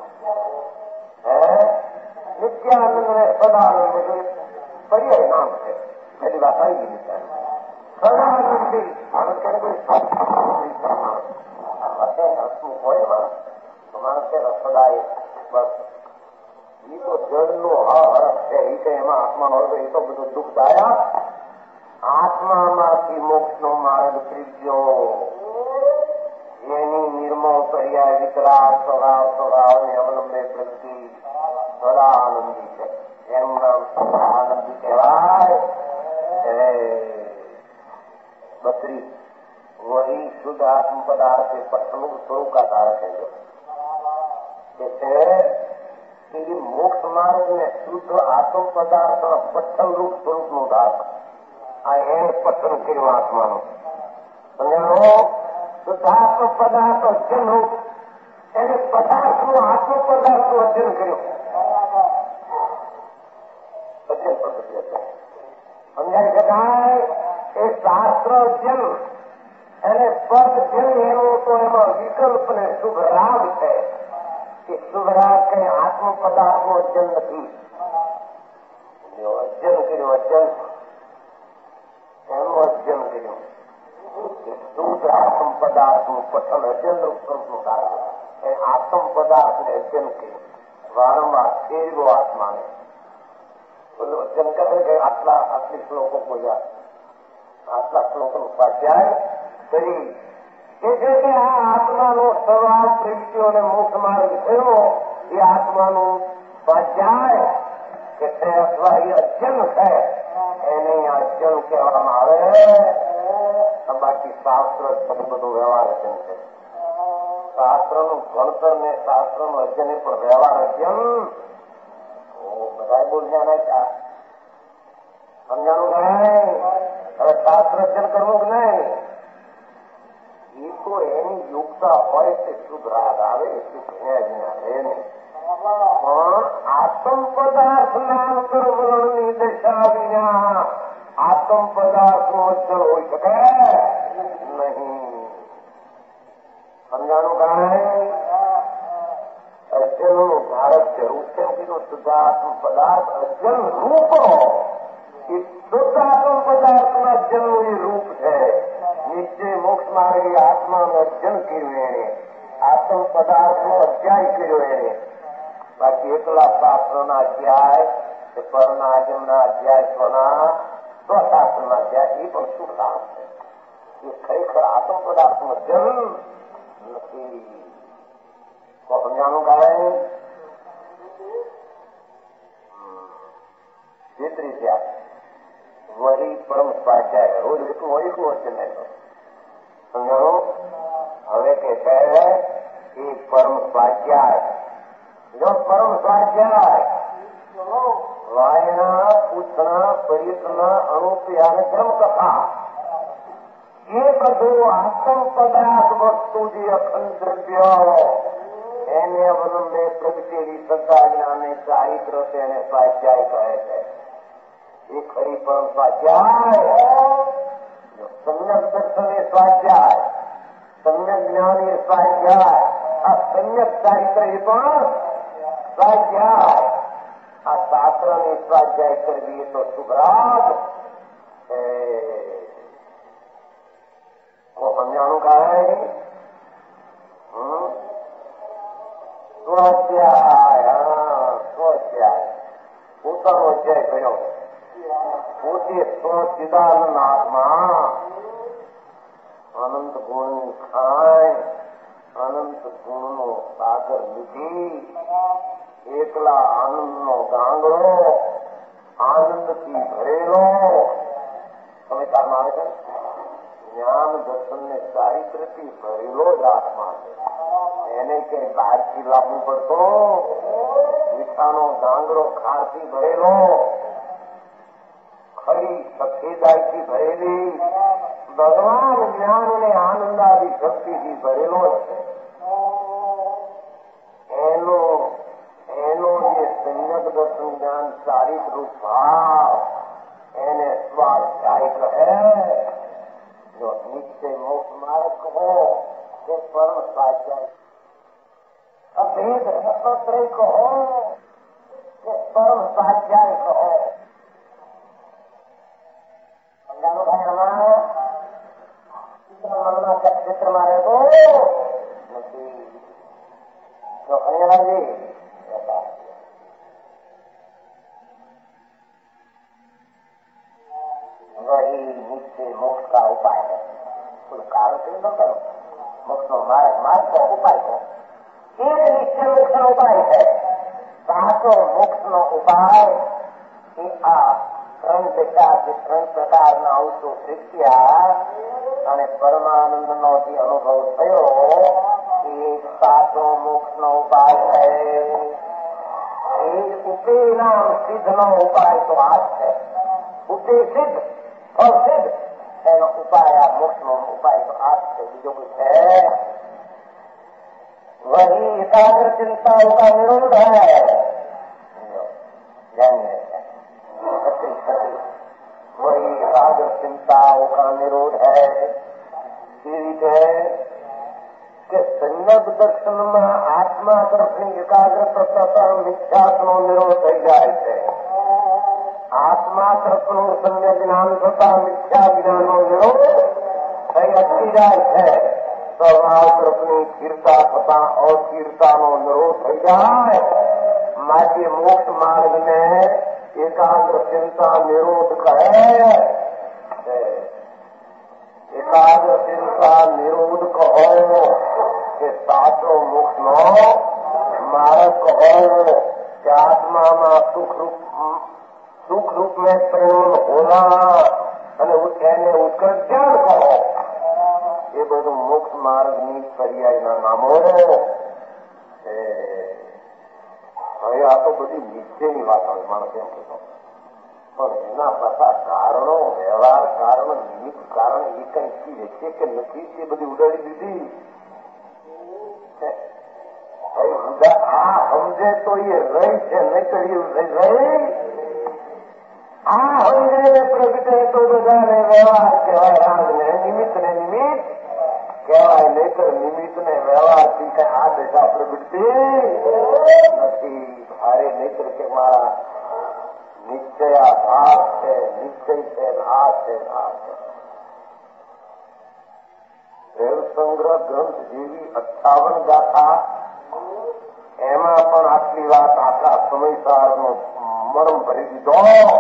નિત્યાનંદ ને સદાનંદ પર્યાય નામ છે. એની વાત આવી ગઈ નિત્યાનંદ સદાનંદી માણસ કે હસવું હોય માણસ તો માણસ કે સદાય બસ એ તો જળનો હરખ છે. એ કે એમાં આત્માનો હોય તો એ તો બધું દુઃખદાયક. આત્મામાંથી મોક્ષનો માર્ગ ત્રીજો એની નિર્મળ પર્યાય વિકરાળ સ્વભાવ સ્વભાવને અવલંબે પ્રતિ સદા આનંદી છે. એનું નામ સદા આનંદી કહેવાય. બત્રીસ वही शुद्ध आत्म पदार्थ के पठन स्वरूप का धारक है. जो जैसे मोक्ष मार्ग में शुद्ध आत्म पदार्थ पठन रूप स्वरूप નું ધારક આ એને પઠન કર્યું આત્માનું સમજાણો. શુદ્ધાત્મ પદાર્થ અર્જન રૂપ એને પદાર્થનું આત્મ પદાર્થનું અર્જન કર્યું. અર્જન પદ્ધતિ સમજાવી શકાય. એ શાસ્ત્ર અર્જન અને પદ જન એનો તો એમાં વિકલ્પ ને શુભ રાગ છે. કે શુભ રાગ કઈ આત્મ પદાર્થનું અર્જન નથી. અર્જન કર્યું અર્જન એનું અર્જન કર્યું. શુદ્ધ આત્મ પદાર્થનું પઠન અર્જન રૂપ સ્વરૂપનું કારણ એ આત્મ પદાર્થને અર્જન કર્યું. વારંવાર ફેરવો આત્માને અર્જન કરે કે આટલા આટલી શ્લોકો બોલ્યા આટલા શ્લોકોનું સ્વાધ્યાય કરી એ છે કે આ આત્માનો સ્વભાવ પ્રવૃત્તિઓને મોક્ષ માર્ગ થયો. એ આત્માનું સ્વાધ્યાય કે છે અથવા એ અર્જન છે એને અર્જન કહેવામાં આવે. બાકી શાસ્ત્ર બધું વ્યવહાર અર્જન છે. શાસ્ત્રનું ભણતર ને શાસ્ત્રનું અર્જન એ પણ વ્યવહાર અર્જન બધા બોલ્યા નહીં. સમજાણું નહીં. હવે શાસ્ત્ર અર્જન કરવું કે નહીં એ તો એની યોગતા હોય તે શુદ્ધ રાગ આવે એટલું ભણ્યા વિના રહે નહીં. પણ આત્મ પદાર્થના અંતર્વલણની દશા વિના આત્મ પદાર્થનું અર્જન હોઈ શકે નહીં. સમજાણું કાંઈ અજ્ઞનું ભારત જરૂર કેમ કીધું? શુદ્ધાત્મ પદાર્થ અજ્ઞન રૂપ એ શુદ્ધાત્મ પદાર્થનું અજ્ઞનું એ રૂપ છે. નિશ્ચય મોક્ષ માર્ગે આત્માનું અજ્ઞન કર્યું એને, આત્મ પદાર્થનો અધ્યાય કર્યો એને. બાકી એકલા શાસ્ત્રોના અધ્યાય કે પરના આજમના અધ્યાય સ્વના સ્વશાસ્ત્રના અધ્યાય એ પણ શું કામ છે? એ ખરેખર આત્મ પદાર્થનો જન્મ નથી. તો સમજાનું કારણ ભીતરી ત્યાં વહી પરમ સ્વાધ્યાય રોજ એટલું હોય એટલું વચ્ચે નહીં સમજાણું. હવે કે છે એ પરમ સ્વાધ્યાય, જો પરમ સ્વાધ્યાય વાયના પૂછના પરિતના અણુપ્યા જન્મ કથા એ બધું આત્મ પદાર્થ વસ્તુ જે અખંડ દ્રવ્ય એને અવલંબે પ્રગટેલી સત્તા જ્ઞાને ચારિત્ર તેને સ્વાધ્યાય કહે છે. એ ખરી પરમ સ્વાધ્યાય. સમ્યક દર્શન એ સ્વાધ્યાય, સમ્યક જ્ઞાન એ સ્વાધ્યાય, આ સમ્યક ચારિત્ર એ પણ સ્વાધ્યાય. આ શાસ્ત્રની સ્વાધ્યાય કરવી એ તો સુભરાગ સમજાણું કાંઈ સ્વાધ્યાય. સ્વાધ્યાય પોતાનો અધ્યાય થયો. પોતે સ્વચિદાનંદ આત્મા અનંત ગુણની ખાય, અનંત ગુણનો સાગર લીધી, એકલા આનંદનો ગાંગડો, આનંદથી ભરેલો. તમે કારમાં આવે છે જ્ઞાન દર્શન ને ચારિત્રથી ભરેલો જ આત્મા છે. એને કઈ બહારથી લાવવું પડતો. મીઠાનો ગાંગડો ખારથી ભરેલો, ખરી સફેદાઈથી ભરેલી, ભગવાન જ્ઞાન અને આનંદાદી શક્તિથી ભરેલો છે. એનો એનો જે સંયક દર્શન જ્ઞાન ચારિત્ર ભાવ એને સ્વાધ્યાય કહે. જો નિશ્ચય મોક્ષ માર્ગ કહો કે પરમ સ્વાધ્યાય, અભેદ રસત્રય કહો કે પરમ સ્વાધ્યાય કહો. સમજાનો ભાઈ અમારા મનના ક્ષેત્રમાં રહેતો નથી. તો કન્યાજી वही निश्चय मोक्ष का उपाय है. कोई कारण से न करो. मोक्ष नो मार्ग मार्ग का उपाय है. एक निश्चय मोक्ष नो उपाय है. साचो मोक्ष नो उपाय એ આ ત્રણ પ્રકાર ત્રણ પ્રકારના અંશો શીખ્યા અને પરમાનંદનો જે અનુભવ થયો એ સાચો મોક્ષનો ઉપાય છે. એ ઉપેનામ સિદ્ધનો ઉપાય તો આ જ છે. ઉપે સિદ્ધ और सिद्ध एनो उपाय आ मोक्ष नो उपाय तो आप से बीजो कुछ है. वही एकाग्र चिंताओं का निरोध है. वही एकाग्र चिंताओं का निरोध है. कि संयम दर्शन में आत्मा तरफ एकाग्र प्रत्यता मिथ्यात्मो निरोध થઈ જાય છે. આત્મા તરફનું સમ્ય જ્ઞાન થતા મિથ્યા જ્ઞાનનો વિરોધ થઈ અટકી જાય છે. સ્વભાવ તરફની સ્થિરતા થતા અસ્થિરતાનો નિરોધ થઈ જાય. માટે મોક્ષ માર્ગને એકાગ્ર ચિંતા નિરોધ કહે. એકાગ્ર ચિંતા નિરોધ કહો કે સાચો મોક્ષનો માર્ગ કહો કે આત્મામાં સુખ રૂપ सुख रूप में परिणन होना અને એને ઉત્કૃષ્ટ જ્ઞાન કહો. એ બધું મોક્ષ માર્ગની પર્યાયના નામો. હવે આ તો બધી નિશ્ચયની વાત આવે માણસ એમ કહેતો, પણ એના પાછા કારણો વ્યવહાર કારણ નિમિત્ત કારણ એ કઈ ચીજ છે કે નથી તે બધી ઉડાડી દીધી. આ સમજે તો એ રહી છે, નહીં તો એ રહી. આ સમજે પ્રગટે તો બધાને વ્યવહાર કહેવાય. રાગ ને નિમિત્ત ને નિમિત્ત કહેવાય નહીતર નિમિત્તને વ્યવહારથી કઈ આ દશા પ્રગટતી નથી. ભારે નહીતર કે મારા નિશ્ચયાભાસ છે, નિશ્ચય છે, આ છે, આ છે. દેવ સંગ્રહ ગ્રંથ જેવી અઠ્ઠાવન ગાથા, એમાં પણ આટલી વાત આટલા સમયસારનો મરમ ભરી દીધો.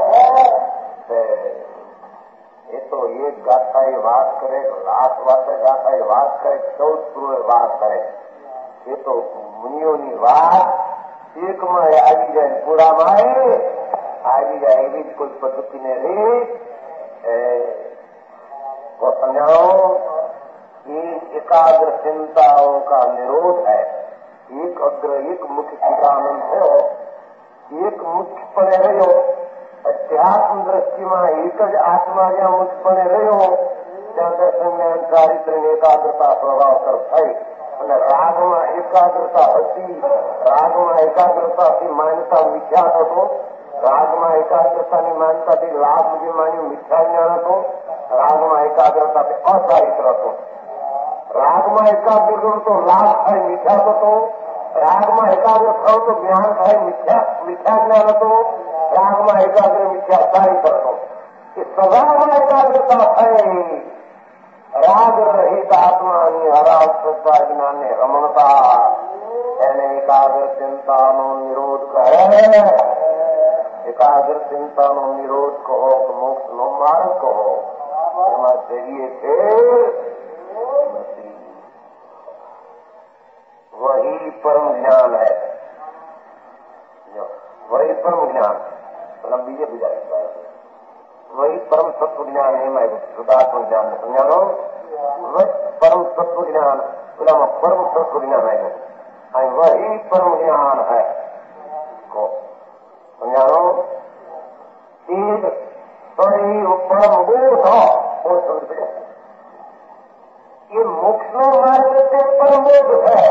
એ તો એક ગાથા એ વાત કરે, લાખ વાતે ગાથા એ વાત કરે, ચૌદ પૂર્વે વાત કરે. એ તો મુનિઓની વાત એકમાં આવી જાય, પૂરામાં આવી જાય એવી જ કોઈ પદ્ધતિને રીત को समझाओ. ये एकाग्र चिंताओं का निरोध है. एक अग्र एक मुख्य चिदानंद हो, एक मुख्यपणे રહ્યો. અધ્યાત્મ દ્રષ્ટિમાં એક જ આત્મા જ્યાં મુખ્યપણે રહ્યો ત્યાં દર્શન ચારિત્ર્ય એકાગ્રતા પ્રભાવકર થઈ. અને રાગમાં એકાગ્રતા હતી, રાગમાં એકાગ્રતાથી માન્યતા મિથ્યા હતો, રાગમાં એકાગ્રતાની માન્યતાથી લાભ જે માન્યું મિથ્યા જ્ઞાન હતો, રાગમાં એકાગ્રતાથી અચારિત્ર હતો. રાગમાં એકાગ્ર તો લાભ થાય મિથ્યા હતો, રાગમાં એકાગ્ર થયો તો જ્ઞાન થાય મિથ્યા મિથ્યા જ્ઞાન હતો, રાગમાં એકાગ્ર મિથ્યા ચારિત્ર હતો. એ સદામાં એકાગ્રતા થઈ રાગ રહિત આત્માની હરાવ શ્રદ્ધા જ્ઞાનને રમણતા એને એકાગ્ર ચિંતાનો નિરોધ કહે. એકાગ્ર ચિંતાનો નિરોધ કહો કે મોક્ષનો માર્ગ કહો. એમાં જઈએ છે वही परम ज्ञान है. वही परम ज्ञान मतलब बीजे बीजा वही परम तत्व ज्ञान है. मैं शुद्धात्म ज्ञान समझा लो. वही परम तत्व ज्ञान बोला परम तत्व ज्ञान है. वही परम ज्ञान है को समझा लो. एक परम बोध हो समझ ये मोक्ष मार्ग से परमोध है.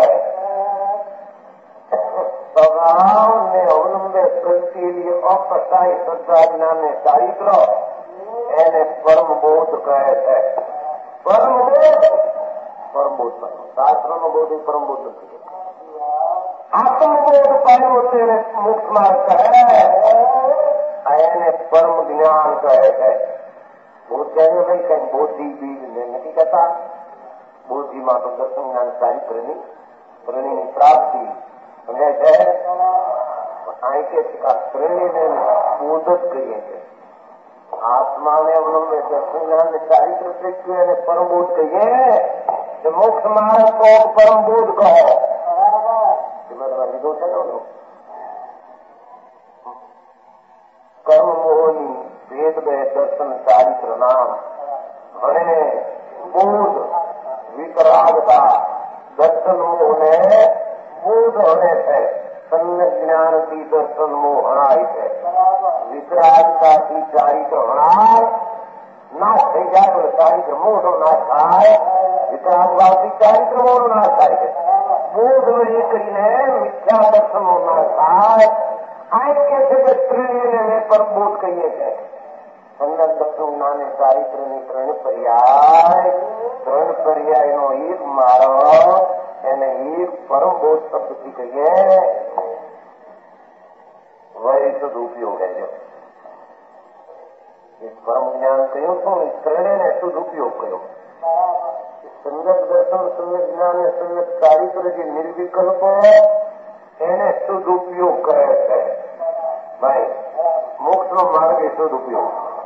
स्वभाव ने अवलंबे प्रत्येक અપસાય શ્રદ્ધા જ્ઞાને ચારિત્ર એને પરમબોધ કહે છે. પરમબોધ પરમબોધ શાસ્ત્રનો બોધ એ પરમબોધ નથી. આત્મબોધ પામ્યો તેને મોક્ષ માર્ગ કહે. એને પરમ જ્ઞાન કહે છે. બોધ કહે ભાઈ કઈ બોધિ બીજ નથી કહેતા. બોધિમાં તો દર્શન જ્ઞાન ચારિત્રની શ્રેણીની પ્રાપ્તિ સમજાય છે. અહીં કે શ્રેણીને બોધ જ કહીએ છીએ. આત્માને અવલંબે દર્શન જ્ઞાન ચારિત્ર પ્રેક્ષી અને પરમબોધ કહીએ. મોક્ષ માર્ગ તો પરમબોધ કહો. એમાં લીધો છે ને કર્મ મોહની ભેદ બે દર્શન ચારિત્ર નામ અને બોધ વિતરાગતા દર્શન મોહને બોધ હણે છે. સમ્યક જ્ઞાનથી દર્શન મોહ હણાય છે. વિતરાગતાથી ચારિત્ર હણાય નાશ થઈ જાય તો ચારિત્ર મોહનો નાશ થાય. વિતરાગતાથી ચારિત્ર મોહનો નાશ થાય છે. બોધનો એ કરીને મિથ્યા દર્શનનો નાશ થાય. આ કે છે કે ત્રણેયને મેં પરમબોધ કહીએ છીએ. સમ્યક દર્શન જ્ઞાને ચારિત્રની ત્રણ પર્યાય ત્રણ પર્યાયનો એક માર્ગ એને એક પરમબોધ શબ્દથી કહીએ. વય શુદ્ધ ઉપયોગ છે. એક પરમ જ્ઞાન કહ્યું છું, ત્રણેયને શુદ્ધ ઉપયોગ કર્યો. સમ્યક દર્શન સમ્યક જ્ઞાન સમ્યક ચારિત્ર જે નિર્વિકલ્પ એને શુદ્ધ ઉપયોગ કહે છે. ભાઈ મોક્ષનો માર્ગ એ શુદ્ધ ઉપયોગ.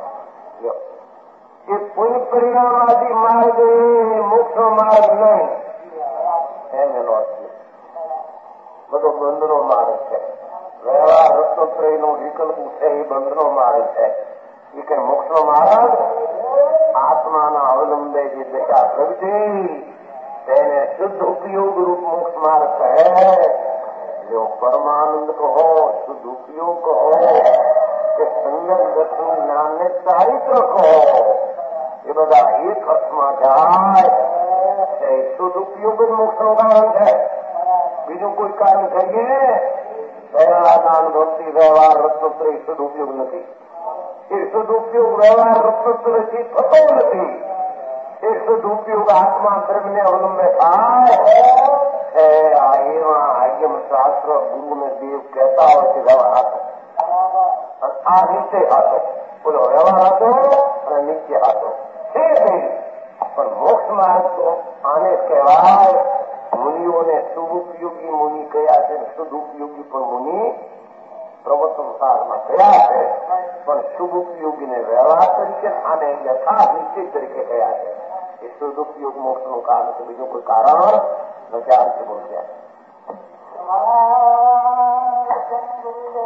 એ પુણ્ય પરિણામાદી માર્ગ એ મોક્ષનો માર્ગ નહીં. એમ એનો અર્થ બધો બંધનો માર્ગ છે. વ્યવહાર રત્નત્રયનો વિકલ્પ છે એ બંધનો માર્ગ છે. એ કઈ મોક્ષનો માર્ગ આત્માના અવલંબે જે દશા પ્રગટી તેને શુદ્ધ ઉપયોગ રૂપ મોક્ષ માર્ગ કહે. જો પરમાનંદ કહો, શુદ્ધ ઉપયોગ કહો કે સંયમ દર્શન જ્ઞાનને ચારિત્ર કહો, એ બધા એક અર્થમાં જાય. શુદ્ધ ઉપયોગ જ મોક્ષનું કારણ છે. બીજું કોઈ કારણ કરીએ દયાદાન ભક્તિ વ્યવહાર રત્નોત્તર શુદ્ધ ઉપયોગ નથી. એ શુદ્ધ ઉપયોગ વ્યવહાર રત્નોત્તરથી થતો નથી. એ શુદ્ધ शुद्ध उपयोग आत्मा धर्म ने अवलंबे है आए आयम शास्त्र गुरु में देव कहता हो कि व्यवहार હતો આ નીચે હતો બોલો વ્યવહાર હતો અને નીચે હતો છે નહીં પણ મોક્ષ માર્ગ તો આને કહેવાય મુનિઓને શુભ મુનિ કયા છે શુદ્ધ ઉપયોગી પણ મુનિ પ્રવર્તન સારમાં કયા છે પણ શુભ ઉપયોગીને વ્યવહાર તરીકે આને યથા નિશ્ચિત તરીકે કયા છે એ શુદ્ધ ઉપયોગ મોક્ષનું કારણ છે બીજું કોઈ કારણ વિચાર છે બોલ્યા